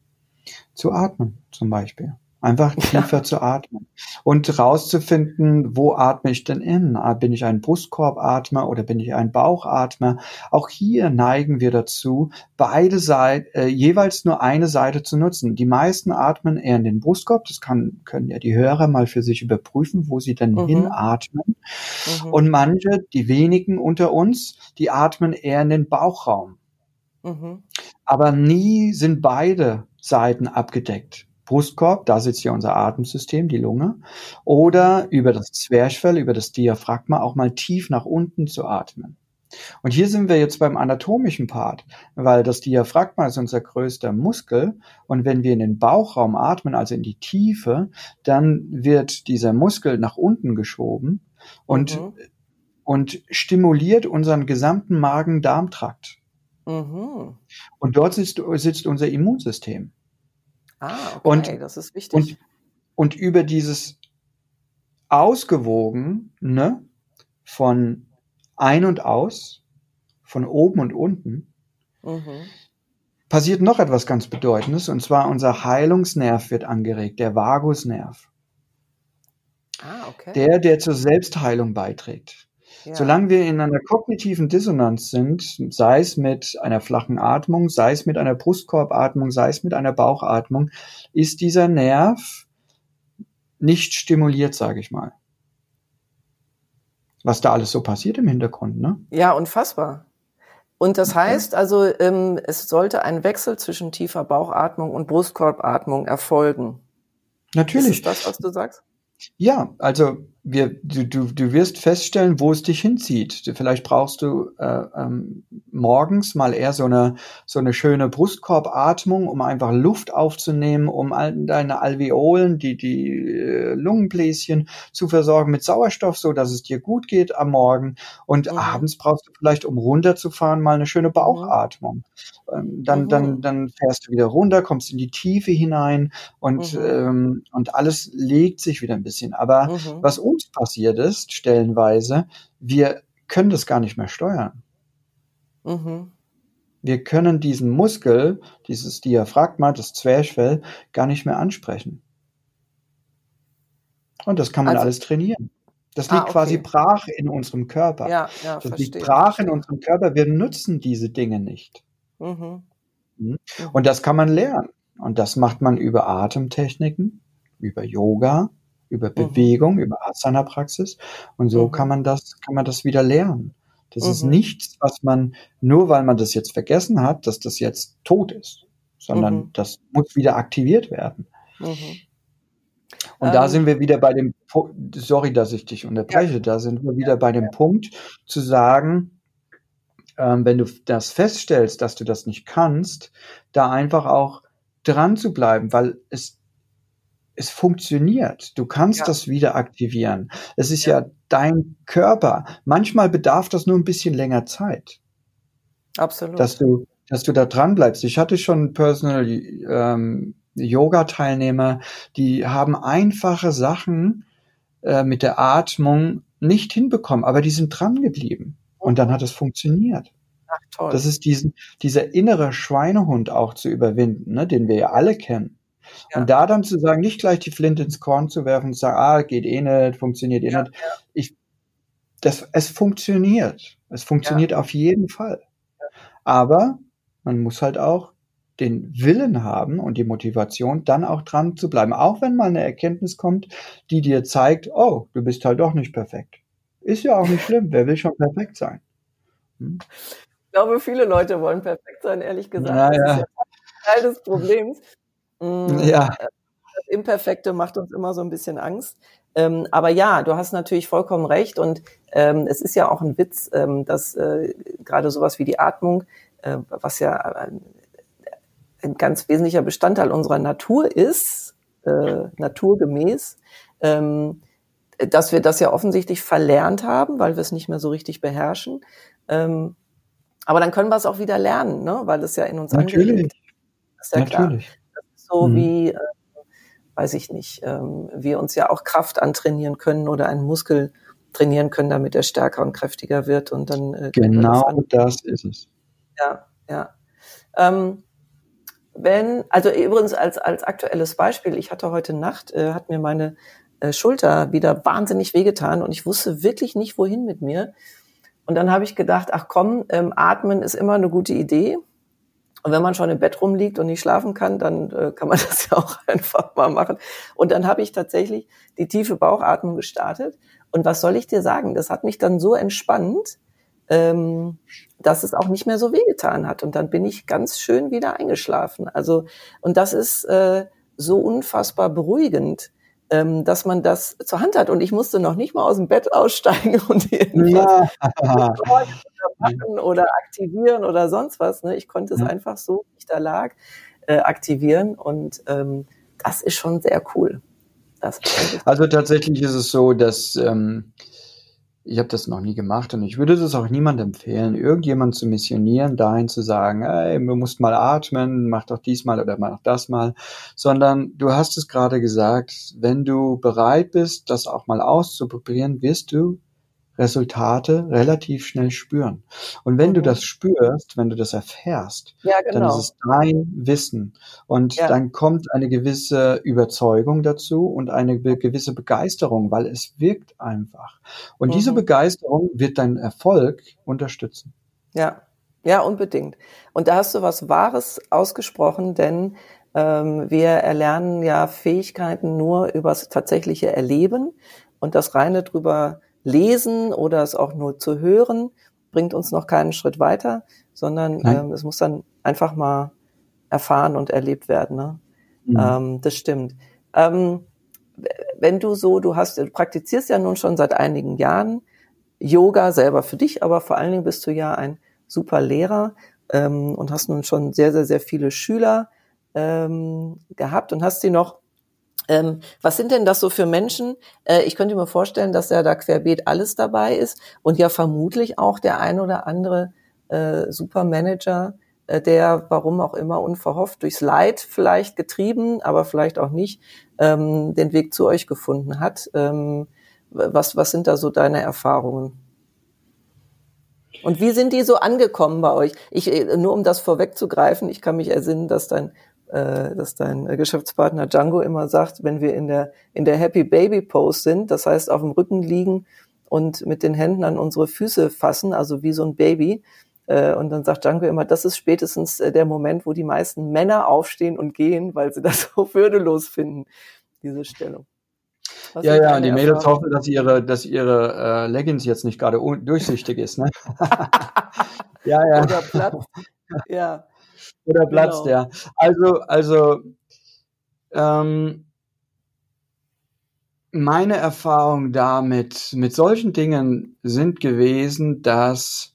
Zu atmen zum Beispiel. Einfach tiefer ja. zu atmen und rauszufinden, wo atme ich denn in? Bin ich ein Brustkorbatmer oder bin ich ein Bauchatmer? Auch hier neigen wir dazu, beide Seiten, äh, jeweils nur eine Seite zu nutzen. Die meisten atmen eher in den Brustkorb. Das kann, können ja die Hörer mal für sich überprüfen, wo sie denn mhm. hinatmen. Mhm. Und manche, die wenigen unter uns, die atmen eher in den Bauchraum. Mhm. Aber nie sind beide Seiten abgedeckt. Brustkorb, da sitzt ja unser Atemsystem, die Lunge, oder über das Zwerchfell, über das Diaphragma auch mal tief nach unten zu atmen. Und hier sind wir jetzt beim anatomischen Part, weil das Diaphragma ist unser größter Muskel und wenn wir in den Bauchraum atmen, also in die Tiefe, dann wird dieser Muskel nach unten geschoben und, mhm. und stimuliert unseren gesamten Magen-Darm-Trakt. Mhm. Und dort sitzt, sitzt unser Immunsystem. Ah, okay, und, das ist wichtig. Und, und über dieses Ausgewogene von ein und aus, von oben und unten, mhm. passiert noch etwas ganz Bedeutendes, und zwar unser Heilungsnerv wird angeregt, der Vagusnerv. Ah, okay. Der, der zur Selbstheilung beiträgt. Ja. Solange wir in einer kognitiven Dissonanz sind, sei es mit einer flachen Atmung, sei es mit einer Brustkorbatmung, sei es mit einer Bauchatmung, ist dieser Nerv nicht stimuliert, sage ich mal. Was da alles so passiert im Hintergrund, ne? Ja, unfassbar. Und das heißt also, ähm, es sollte ein Wechsel zwischen tiefer Bauchatmung und Brustkorbatmung erfolgen. Natürlich. Ist das das, was du sagst? Ja, also wir, du, du, du wirst feststellen, wo es dich hinzieht. Vielleicht brauchst du äh, ähm, morgens mal eher so eine so eine schöne Brustkorbatmung, um einfach Luft aufzunehmen, um all deine Alveolen, die die äh, Lungenbläschen zu versorgen mit Sauerstoff, so dass es dir gut geht am Morgen. Und mhm. abends brauchst du vielleicht, um runterzufahren, mal eine schöne Bauchatmung. Ähm, dann mhm. dann dann fährst du wieder runter, kommst in die Tiefe hinein und mhm. ähm, und alles legt sich wieder ein bisschen. Aber mhm. was uns passiert ist, stellenweise, wir können das gar nicht mehr steuern. Mhm. Wir können diesen Muskel, dieses Diaphragma, das Zwerchfell, gar nicht mehr ansprechen. Und das kann man also, alles trainieren. Das liegt ah, okay. quasi brach in unserem Körper. Ja, ja, das verstehe, liegt brach verstehe. in unserem Körper. Wir nutzen diese Dinge nicht. Mhm. Und das kann man lernen. Und das macht man über Atemtechniken, über Yoga, über Bewegung, mhm. über Asana-Praxis. Und so mhm. kann man das, kann man das wieder lernen. Das mhm. ist nichts, was man, nur weil man das jetzt vergessen hat, dass das jetzt tot ist, sondern mhm. das muss wieder aktiviert werden. Mhm. Und ähm, da sind wir wieder bei dem, sorry, dass ich dich unterbreche, ja. da sind wir wieder ja. bei dem ja. Punkt zu sagen, ähm, wenn du das feststellst, dass du das nicht kannst, da einfach auch dran zu bleiben, weil es Es funktioniert. Du kannst ja. das wieder aktivieren. Es ist ja. ja dein Körper. Manchmal bedarf das nur ein bisschen länger Zeit. Absolut. Dass du, dass du da dran bleibst. Ich hatte schon Personal ähm, Yoga-Teilnehmer, die haben einfache Sachen äh, mit der Atmung nicht hinbekommen, aber die sind dran geblieben. Und dann hat es funktioniert. Ach, toll. Das ist diesen, dieser innere Schweinehund auch zu überwinden, ne, den wir ja alle kennen. Ja. Und da dann zu sagen, nicht gleich die Flinte ins Korn zu werfen und zu sagen, ah, geht eh nicht, funktioniert eh ja, nicht. Ja. Ich, das, es funktioniert. Es funktioniert ja. auf jeden Fall. Ja. Aber man muss halt auch den Willen haben und die Motivation, dann auch dran zu bleiben. Auch wenn mal eine Erkenntnis kommt, die dir zeigt, oh, du bist halt doch nicht perfekt. Ist ja auch nicht schlimm. Wer will schon perfekt sein? Hm? Ich glaube, viele Leute wollen perfekt sein, ehrlich gesagt. Na, das ja. ist ja Teil des Problems. Ja. Das Imperfekte macht uns immer so ein bisschen Angst. Ähm, aber ja, du hast natürlich vollkommen recht. Und ähm, es ist ja auch ein Witz, ähm, dass äh, gerade sowas wie die Atmung, äh, was ja ein, ein ganz wesentlicher Bestandteil unserer Natur ist, äh, naturgemäß, ähm, dass wir das ja offensichtlich verlernt haben, weil wir es nicht mehr so richtig beherrschen. Ähm, aber dann können wir es auch wieder lernen, ne? Weil es ja in uns angelegt ist. Das ist ja Natürlich. Klar. So mhm. wie, äh, weiß ich nicht, ähm, wir uns ja auch Kraft antrainieren können oder einen Muskel trainieren können, damit er stärker und kräftiger wird. Und dann äh, genau das, das ist es. Ja, ja. Ähm, wenn, also übrigens als als aktuelles Beispiel, ich hatte heute Nacht, äh, hat mir meine äh, Schulter wieder wahnsinnig wehgetan und ich wusste wirklich nicht, wohin mit mir. Und dann habe ich gedacht, ach komm, ähm, atmen ist immer eine gute Idee. Und wenn man schon im Bett rumliegt und nicht schlafen kann, dann äh, kann man das ja auch einfach mal machen. Und dann habe ich tatsächlich die tiefe Bauchatmung gestartet. Und was soll ich dir sagen? Das hat mich dann so entspannt, ähm, dass es auch nicht mehr so wehgetan hat. Und dann bin ich ganz schön wieder eingeschlafen. Also, und das ist äh, so unfassbar beruhigend, ähm, dass man das zur Hand hat. Und ich musste noch nicht mal aus dem Bett aussteigen und irgendwas ja. machen oder aktivieren oder sonst was. Ne? Ich konnte es ja. einfach so, wie ich da lag, äh, aktivieren. Und ähm, das ist schon sehr cool. Das also tatsächlich ist es so, dass ähm, ich habe das noch nie gemacht und ich würde das auch niemandem empfehlen, irgendjemand zu missionieren, dahin zu sagen, ey, du musst mal atmen, mach doch dies mal oder mach das mal, sondern du hast es gerade gesagt, wenn du bereit bist, das auch mal auszuprobieren, wirst du Resultate relativ schnell spüren. Und wenn mhm. du das spürst, wenn du das erfährst, ja, genau. dann ist es dein Wissen. Und ja. dann kommt eine gewisse Überzeugung dazu und eine be- gewisse Begeisterung, weil es wirkt einfach. Und mhm. diese Begeisterung wird deinen Erfolg unterstützen. Ja, ja, unbedingt. Und da hast du was Wahres ausgesprochen, denn ähm, wir erlernen ja Fähigkeiten nur über das tatsächliche Erleben und das reine drüber lesen oder es auch nur zu hören, bringt uns noch keinen Schritt weiter, sondern ähm, es muss dann einfach mal erfahren und erlebt werden. Ne? Mhm. Ähm, das stimmt. Ähm, wenn du so, du hast, du praktizierst ja nun schon seit einigen Jahren Yoga selber für dich, aber vor allen Dingen bist du ja ein super Lehrer ähm, und hast nun schon sehr, sehr, sehr viele Schüler ähm, gehabt und hast sie noch. Ähm, was sind denn das so für Menschen? Äh, ich könnte mir vorstellen, dass ja da querbeet alles dabei ist und ja vermutlich auch der ein oder andere äh, Supermanager, äh, der, warum auch immer, unverhofft durchs Leid vielleicht getrieben, aber vielleicht auch nicht, ähm, den Weg zu euch gefunden hat. Ähm, was, was sind da so deine Erfahrungen? Und wie sind die so angekommen bei euch? Ich, nur um das vorwegzugreifen, ich kann mich ersinnen, dass dein dass dein Geschäftspartner Django immer sagt, wenn wir in der in der Happy Baby Pose sind, das heißt auf dem Rücken liegen und mit den Händen an unsere Füße fassen, also wie so ein Baby. Und dann sagt Django immer, das ist spätestens der Moment, wo die meisten Männer aufstehen und gehen, weil sie das so würdelos finden, diese Stellung. Was ja, ja, die Mädels hoffen, dass ihre, dass ihre äh, Leggings jetzt nicht gerade durchsichtig ist, ne? ja, ja. Oder platzt. Ja. Oder platzt, genau. Ja. Also, also ähm, meine Erfahrung damit, mit solchen Dingen sind gewesen, dass,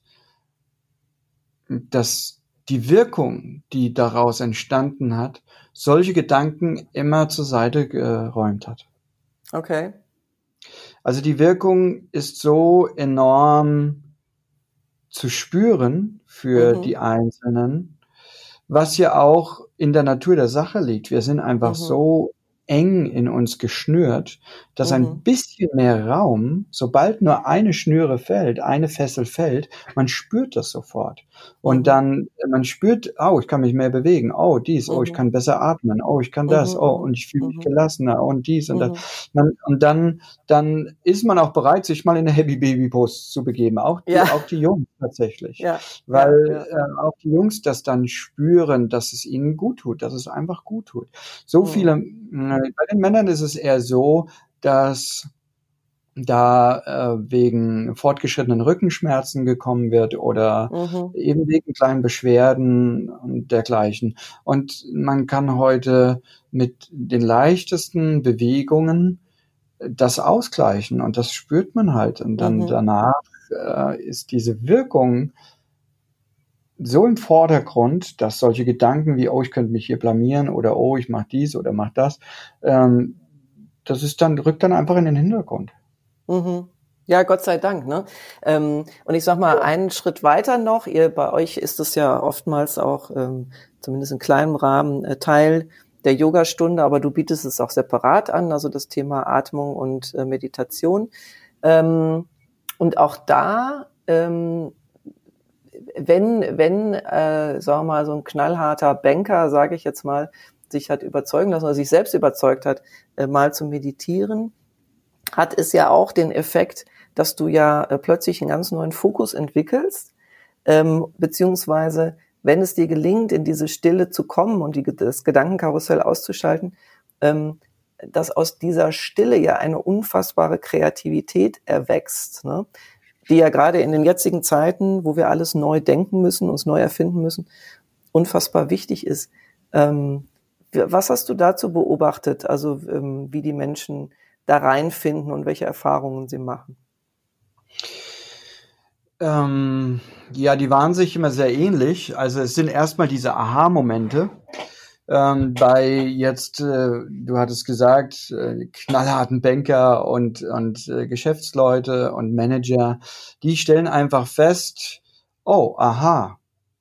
dass die Wirkung, die daraus entstanden hat, solche Gedanken immer zur Seite geräumt hat. Okay. Also die Wirkung ist so enorm zu spüren für mhm. die Einzelnen, was ja auch in der Natur der Sache liegt. Wir sind einfach mhm. so eng in uns geschnürt, dass mhm. ein bisschen mehr Raum, sobald nur eine Schnüre fällt, eine Fessel fällt, man spürt das sofort. Und mhm. dann, man spürt, oh, ich kann mich mehr bewegen, oh, dies, mhm. oh, ich kann besser atmen, oh, ich kann das, mhm. oh, und ich fühle mich mhm. gelassener und dies und mhm. das. Man, und dann, dann ist man auch bereit, sich mal in eine Happy Baby Pose zu begeben, auch die, ja. auch die Jungs tatsächlich. Ja. Weil ja, ja. Äh, auch die Jungs das dann spüren, dass es ihnen gut tut, dass es einfach gut tut. So mhm. viele, äh, bei den Männern ist es eher so, dass da äh, wegen fortgeschrittenen Rückenschmerzen gekommen wird oder mhm. eben wegen kleinen Beschwerden und dergleichen. Und man kann heute mit den leichtesten Bewegungen das ausgleichen und das spürt man halt. Und dann mhm. danach äh, ist diese Wirkung so im Vordergrund, dass solche Gedanken wie, oh, ich könnte mich hier blamieren oder oh, ich mache dies oder mach das, ähm, das ist dann, rückt dann einfach in den Hintergrund. Mhm. Ja, Gott sei Dank, ne? Ähm, und ich sag mal, einen Schritt weiter noch, ihr, bei euch ist es ja oftmals auch, ähm, zumindest in kleinem Rahmen, äh, Teil der Yogastunde, aber du bietest es auch separat an, also das Thema Atmung und äh, Meditation. Ähm, und auch da, ähm, wenn, wenn, äh, sagen wir mal, so ein knallharter Banker, sage ich jetzt mal, sich hat überzeugen lassen oder sich selbst überzeugt hat, äh, mal zu meditieren, hat es ja auch den Effekt, dass du ja äh, plötzlich einen ganz neuen Fokus entwickelst, ähm, beziehungsweise wenn es dir gelingt, in diese Stille zu kommen und die, das Gedankenkarussell auszuschalten, ähm, dass aus dieser Stille ja eine unfassbare Kreativität erwächst, ne? Die ja gerade in den jetzigen Zeiten, wo wir alles neu denken müssen, uns neu erfinden müssen, unfassbar wichtig ist. Ähm, was hast du dazu beobachtet, also ähm, wie die Menschen da reinfinden und welche Erfahrungen sie machen? Ähm, ja, die waren sich immer sehr ähnlich. Also es sind erstmal diese Aha-Momente. Ähm, bei jetzt, äh, du hattest gesagt, äh, knallharten Banker und, und äh, Geschäftsleute und Manager, die stellen einfach fest, oh, aha,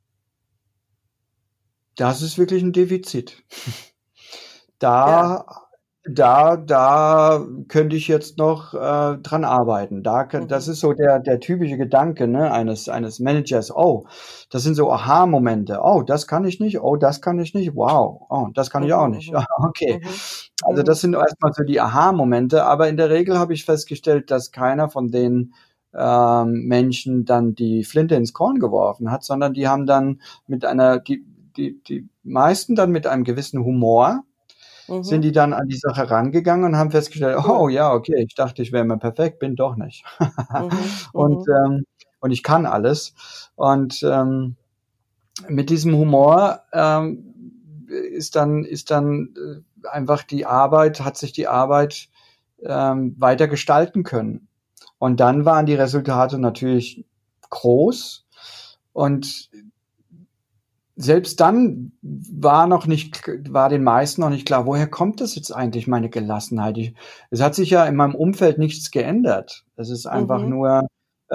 das ist wirklich ein Defizit. Da ja. Da, da könnte ich jetzt noch äh, dran arbeiten. Da, kann, mhm. das ist so der der typische Gedanke, ne, eines eines Managers. Oh, das sind so Aha-Momente. Oh, das kann ich nicht. Oh, das kann ich nicht. Wow. Oh, das kann mhm. ich auch nicht. Okay. Mhm. Also das sind erstmal so die Aha-Momente. Aber in der Regel habe ich festgestellt, dass keiner von den ähm, Menschen dann die Flinte ins Korn geworfen hat, sondern die haben dann mit einer, die die die meisten dann mit einem gewissen Humor Mhm. sind die dann an die Sache rangegangen und haben festgestellt, oh ja, okay, ich dachte, ich wäre immer perfekt, bin doch nicht. mhm. und ähm, und ich kann alles. Und ähm, mit diesem Humor ähm, ist dann ist dann äh, einfach die Arbeit, hat sich die Arbeit ähm, weiter gestalten können. Und dann waren die Resultate natürlich groß. Und selbst dann war noch nicht, war den meisten noch nicht klar, woher kommt das jetzt eigentlich, meine Gelassenheit? Ich, es hat sich ja in meinem Umfeld nichts geändert. Es ist einfach mhm. nur,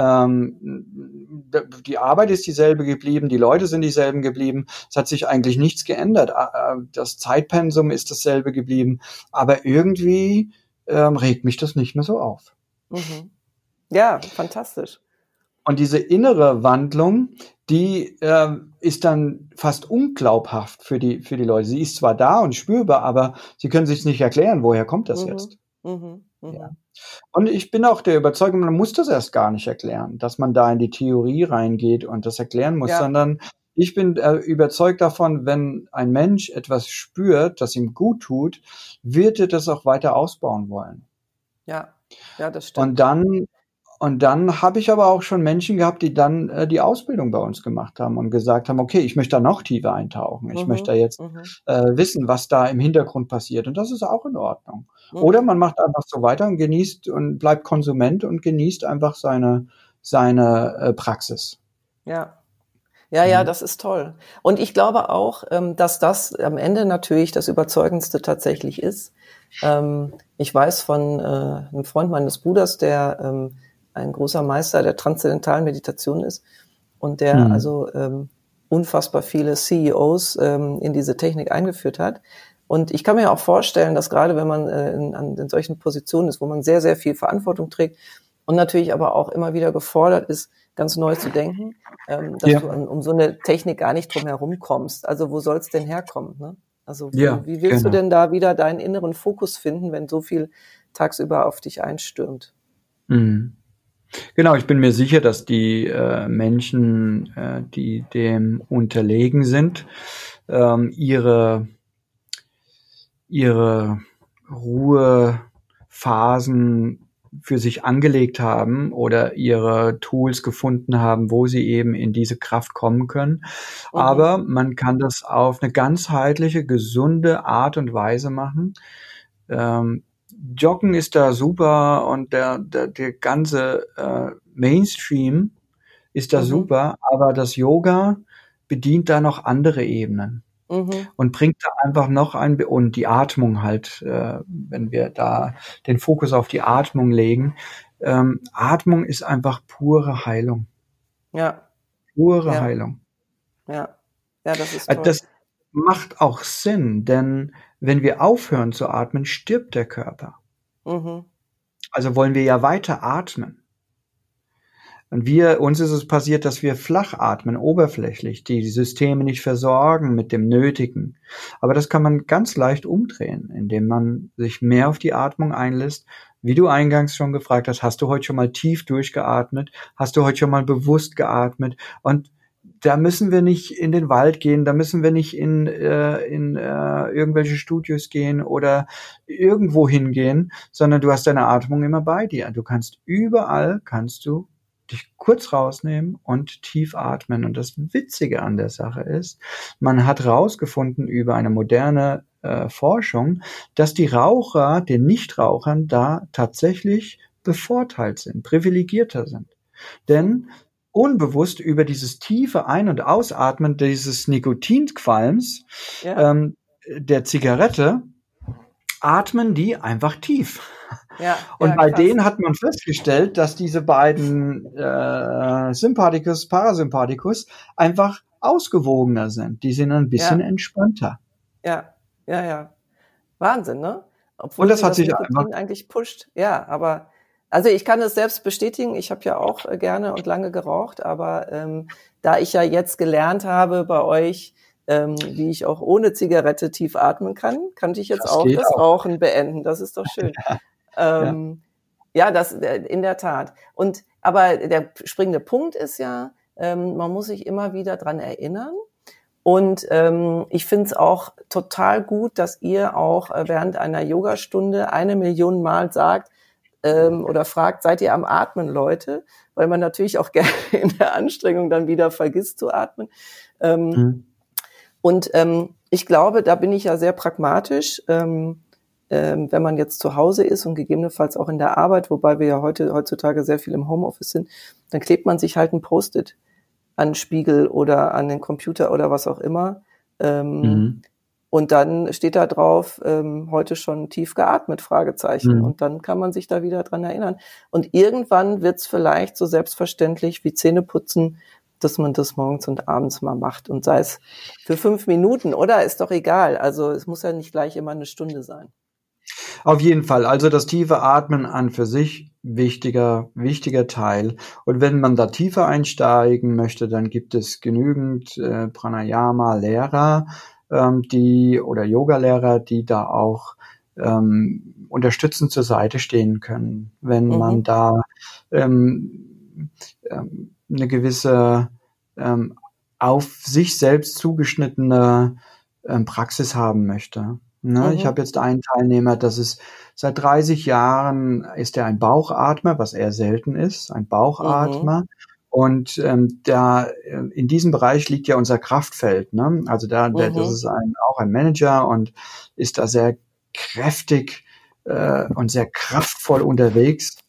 ähm, die Arbeit ist dieselbe geblieben, die Leute sind dieselben geblieben. Es hat sich eigentlich nichts geändert. Das Zeitpensum ist dasselbe geblieben. Aber irgendwie ähm, regt mich das nicht mehr so auf. Mhm. Ja, fantastisch. Und diese innere Wandlung, die äh, ist dann fast unglaubhaft für die für die Leute. Sie ist zwar da und spürbar, aber sie können sich nicht erklären, woher kommt das mhm. jetzt. Mhm. Mhm. Ja. Und ich bin auch der Überzeugung, man muss das erst gar nicht erklären, dass man da in die Theorie reingeht und das erklären muss, ja. sondern ich bin äh, überzeugt davon, wenn ein Mensch etwas spürt, das ihm gut tut, wird er das auch weiter ausbauen wollen. Ja, ja, das stimmt. Und dann Und dann habe ich aber auch schon Menschen gehabt, die dann äh, die Ausbildung bei uns gemacht haben und gesagt haben, okay, ich möchte da noch tiefer eintauchen. Ich mhm. möchte da jetzt mhm. äh, wissen, was da im Hintergrund passiert. Und das ist auch in Ordnung. Mhm. Oder man macht einfach so weiter und genießt und bleibt Konsument und genießt einfach seine, seine äh, Praxis. Ja. Ja, ja, das ist toll. Und ich glaube auch, dass das am Ende natürlich das Überzeugendste tatsächlich ist. Ich weiß von einem Freund meines Bruders, der ein großer Meister der transzendentalen Meditation ist und der mhm. also unfassbar viele C E Os in diese Technik eingeführt hat. Und ich kann mir auch vorstellen, dass gerade wenn man in, in solchen Positionen ist, wo man sehr, sehr viel Verantwortung trägt und natürlich aber auch immer wieder gefordert ist, ganz neu zu denken, ähm, dass ja. du um, um so eine Technik gar nicht drum herum kommst. Also wo soll es denn herkommen? Ne? Also ja, wie willst genau. du denn da wieder deinen inneren Fokus finden, wenn so viel tagsüber auf dich einstürmt? Mhm. Genau, ich bin mir sicher, dass die äh, Menschen, äh, die dem unterlegen sind, ähm, ihre ihre Ruhephasen für sich angelegt haben oder ihre Tools gefunden haben, wo sie eben in diese Kraft kommen können. Mhm. Aber man kann das auf eine ganzheitliche, gesunde Art und Weise machen. Ähm, Joggen ist da super und der, der, der ganze äh, Mainstream ist da mhm. super, aber das Yoga bedient da noch andere Ebenen. Mhm. Und bringt da einfach noch ein, und die Atmung halt, äh, wenn wir da den Fokus auf die Atmung legen. Ähm, Atmung ist einfach pure Heilung. Ja. Pure ja. Heilung. Ja. Ja, das ist toll. Das macht auch Sinn, denn wenn wir aufhören zu atmen, stirbt der Körper. Mhm. Also wollen wir ja weiter atmen. Und wir, uns ist es passiert, dass wir flach atmen, oberflächlich, die Systeme nicht versorgen mit dem Nötigen. Aber das kann man ganz leicht umdrehen, indem man sich mehr auf die Atmung einlässt. Wie du eingangs schon gefragt hast, hast du heute schon mal tief durchgeatmet? Hast du heute schon mal bewusst geatmet? Und da müssen wir nicht in den Wald gehen, da müssen wir nicht in, äh, in äh, irgendwelche Studios gehen oder irgendwo hingehen, sondern du hast deine Atmung immer bei dir. Du kannst überall, kannst du dich kurz rausnehmen und tief atmen. Und das Witzige an der Sache ist, man hat rausgefunden über eine moderne äh, Forschung, dass die Raucher den Nichtrauchern da tatsächlich bevorteilt sind, privilegierter sind. Denn unbewusst über dieses tiefe Ein- und Ausatmen dieses Nikotinqualms ja. ähm, der Zigarette atmen die einfach tief. Ja, und ja, bei krass. denen hat man festgestellt, dass diese beiden äh, Sympathikus, Parasympathikus einfach ausgewogener sind. Die sind ein bisschen ja. entspannter. Ja, ja, ja. Wahnsinn, ne? Obwohl und das hat das sich Nikotin einfach eigentlich pusht. Ja, aber also ich kann es selbst bestätigen. Ich habe ja auch gerne und lange geraucht, aber ähm, da ich ja jetzt gelernt habe bei euch, ähm, wie ich auch ohne Zigarette tief atmen kann, kann ich jetzt das auch das auch. Rauchen beenden. Das ist doch schön. Ja. ähm, ja. ja, das in der Tat. Und aber der springende Punkt ist ja, ähm, man muss sich immer wieder dran erinnern. Und ähm, ich finde es auch total gut, dass ihr auch während einer Yogastunde eine Million Mal sagt ähm, oder fragt, seid ihr am Atmen, Leute? Weil man natürlich auch gerne in der Anstrengung dann wieder vergisst zu atmen. Ähm, mhm. Und ähm, ich glaube, da bin ich ja sehr pragmatisch. Ähm, ähm, wenn man jetzt zu Hause ist und gegebenenfalls auch in der Arbeit, wobei wir ja heute heutzutage sehr viel im Homeoffice sind, dann klebt man sich halt ein Post-it an den Spiegel oder an den Computer oder was auch immer. Ähm, mhm. Und dann steht da drauf, ähm, heute schon tief geatmet, Fragezeichen. Mhm. Und dann kann man sich da wieder dran erinnern. Und irgendwann wird's vielleicht so selbstverständlich wie Zähneputzen, dass man das morgens und abends mal macht. Und sei es für fünf Minuten, oder? Ist doch egal. Also es muss ja nicht gleich immer eine Stunde sein. Auf jeden Fall. Also das tiefe Atmen an für sich wichtiger, wichtiger Teil. Und wenn man da tiefer einsteigen möchte, dann gibt es genügend äh, Pranayama-Lehrer, ähm, die oder Yoga-Lehrer, die da auch ähm, unterstützend zur Seite stehen können, wenn mhm. man da ähm, ähm, eine gewisse ähm, auf sich selbst zugeschnittene ähm, Praxis haben möchte. Ne, mhm. Ich habe jetzt einen Teilnehmer, das ist seit dreißig Jahren ist er ein Bauchatmer, was eher selten ist, ein Bauchatmer. Mhm. Und ähm, da in diesem Bereich liegt ja unser Kraftfeld. Ne? Also da, mhm. das ist ein, auch ein Manager und ist da sehr kräftig äh, und sehr kraftvoll unterwegs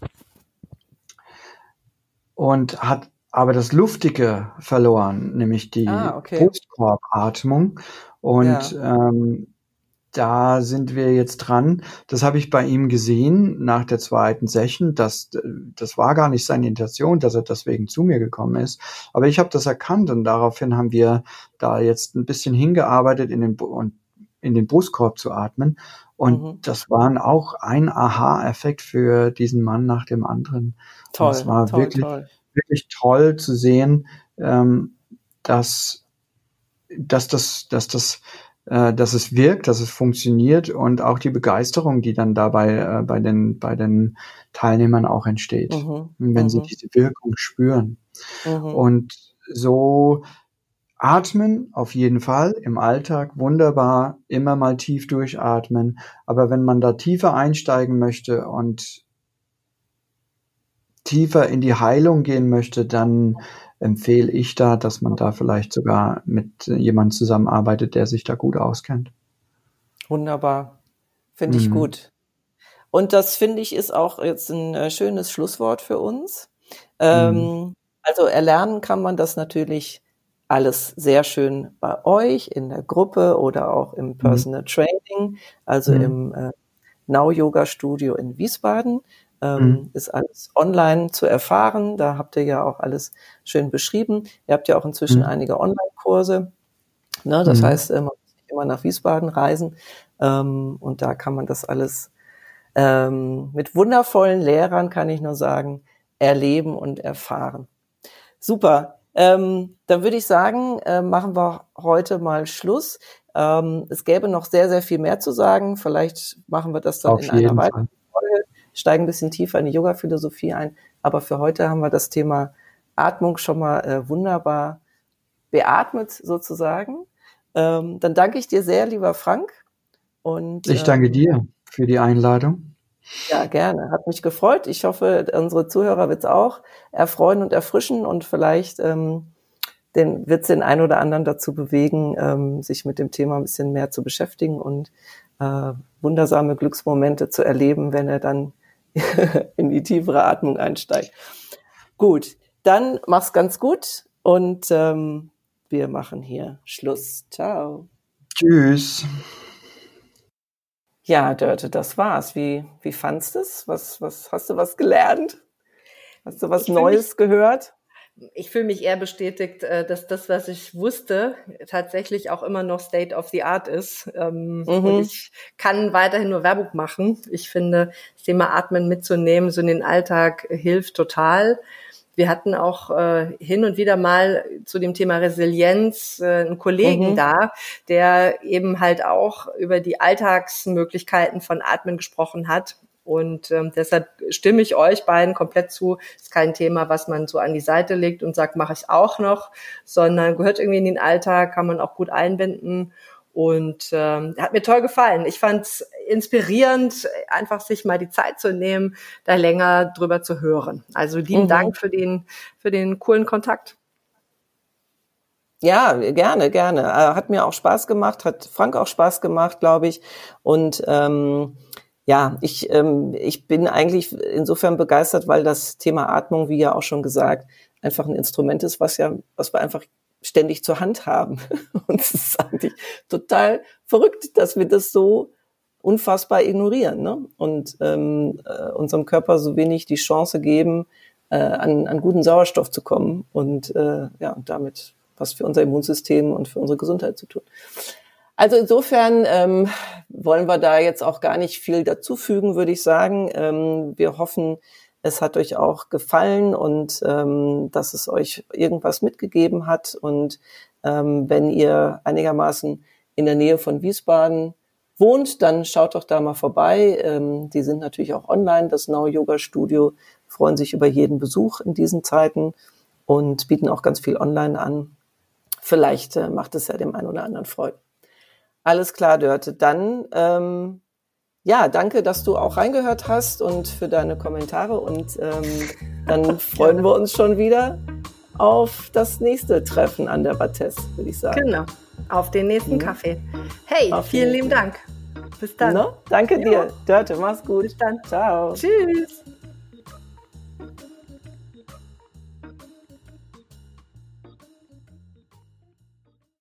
und hat aber das Luftige verloren, nämlich die ah, okay. Brustkorbatmung. Und ja. ähm, da sind wir jetzt dran. Das habe ich bei ihm gesehen nach der zweiten Session. Das, das war gar nicht seine Intention, dass er deswegen zu mir gekommen ist. Aber ich habe das erkannt und daraufhin haben wir da jetzt ein bisschen hingearbeitet, in den, in den Brustkorb zu atmen. Und mhm. das waren auch ein Aha-Effekt für diesen Mann nach dem anderen. Toll, und es war toll, wirklich, toll. wirklich toll zu sehen, ähm, dass, dass das, dass das dass es wirkt, dass es funktioniert und auch die Begeisterung, die dann dabei äh, bei den bei den Teilnehmern auch entsteht, mhm. wenn mhm. sie diese Wirkung spüren. Mhm. Und so atmen auf jeden Fall im Alltag wunderbar, immer mal tief durchatmen. Aber wenn man da tiefer einsteigen möchte und tiefer in die Heilung gehen möchte, dann empfehle ich da, dass man da vielleicht sogar mit jemandem zusammenarbeitet, der sich da gut auskennt. Wunderbar. Finde ich mhm. gut. Und das, finde ich, ist auch jetzt ein äh, schönes Schlusswort für uns. Ähm, mhm. Also erlernen kann man das natürlich alles sehr schön bei euch in der Gruppe oder auch im Personal mhm. Training, also mhm. im äh, Now Yoga Studio in Wiesbaden. Ähm, mhm. Ist alles online zu erfahren. Da habt ihr ja auch alles schön beschrieben. Ihr habt ja auch inzwischen mhm. einige Online-Kurse. Ne? Das mhm. heißt, man muss nicht immer nach Wiesbaden reisen. Ähm, und da kann man das alles ähm, mit wundervollen Lehrern, kann ich nur sagen, erleben und erfahren. Super. Ähm, dann würde ich sagen, äh, machen wir heute mal Schluss. Ähm, es gäbe noch sehr, sehr viel mehr zu sagen. Vielleicht machen wir das dann Auf in einer weiteren Folge. Steigen ein bisschen tiefer in die Yoga-Philosophie ein. Aber für heute haben wir das Thema Atmung schon mal äh, wunderbar beatmet sozusagen. Ähm, dann danke ich dir sehr, lieber Frank. Und, ich danke ähm, dir für die Einladung. Ja, gerne. Hat mich gefreut. Ich hoffe, unsere Zuhörer wird es auch erfreuen und erfrischen und vielleicht ähm, den, wird es den einen oder anderen dazu bewegen, ähm, sich mit dem Thema ein bisschen mehr zu beschäftigen und äh, wundersame Glücksmomente zu erleben, wenn er dann in die tiefere Atmung einsteigt. Gut, dann mach's ganz gut und ähm, wir machen hier Schluss. Ciao. Tschüss. Ja, Dörte, das war's. Wie, wie fandst du es? Was, was, hast du was gelernt? Hast du was ich Neues mich, gehört? Ich fühle mich eher bestätigt, dass das, was ich wusste, tatsächlich auch immer noch State of the Art ist. Mhm. Und ich kann weiterhin nur Werbung machen. Ich finde, das Thema Atmen mitzunehmen, so in den Alltag, hilft total. Wir hatten auch äh, hin und wieder mal zu dem Thema Resilienz äh, einen Kollegen mhm. da, der eben halt auch über die Alltagsmöglichkeiten von Atmen gesprochen hat. Und ähm, deshalb stimme ich euch beiden komplett zu. Ist kein Thema, was man so an die Seite legt und sagt, mache ich auch noch, sondern gehört irgendwie in den Alltag, kann man auch gut einbinden. Und ähm, hat mir toll gefallen. Ich fand es inspirierend, einfach sich mal die Zeit zu nehmen, da länger drüber zu hören. Also lieben mhm. Dank für den für den coolen Kontakt. Ja, gerne, gerne. Hat mir auch Spaß gemacht, hat Frank auch Spaß gemacht, glaube ich. Und ähm, ja, ich ähm, ich bin eigentlich insofern begeistert, weil das Thema Atmung, wie ja auch schon gesagt, einfach ein Instrument ist, was ja, was wir einfach ständig zur Hand haben. Und es ist eigentlich total verrückt, dass wir das so unfassbar ignorieren, ne? Und ähm, äh, unserem Körper so wenig die Chance geben, äh, an, an guten Sauerstoff zu kommen und äh, ja, und damit was für unser Immunsystem und für unsere Gesundheit zu tun. Also insofern ähm, wollen wir da jetzt auch gar nicht viel dazufügen, würde ich sagen. Ähm, wir hoffen, es hat euch auch gefallen und ähm, dass es euch irgendwas mitgegeben hat. Und ähm, wenn ihr einigermaßen in der Nähe von Wiesbaden wohnt, dann schaut doch da mal vorbei. Ähm, die sind natürlich auch online, das Now Yoga Studio, freuen sich über jeden Besuch in diesen Zeiten und bieten auch ganz viel online an. Vielleicht äh, macht es ja dem einen oder anderen Freude. Alles klar, Dörte. Dann, ähm, ja, danke, dass du auch reingehört hast und für deine Kommentare. Und ähm, dann freuen wir uns schon wieder auf das nächste Treffen an der Battesse, würde ich sagen. Genau, auf den nächsten mhm. Kaffee. Hey, auf vielen lieben Dank. Bis dann. No? Danke jo. dir, Dörte. Mach's gut. Bis dann. Ciao. Tschüss.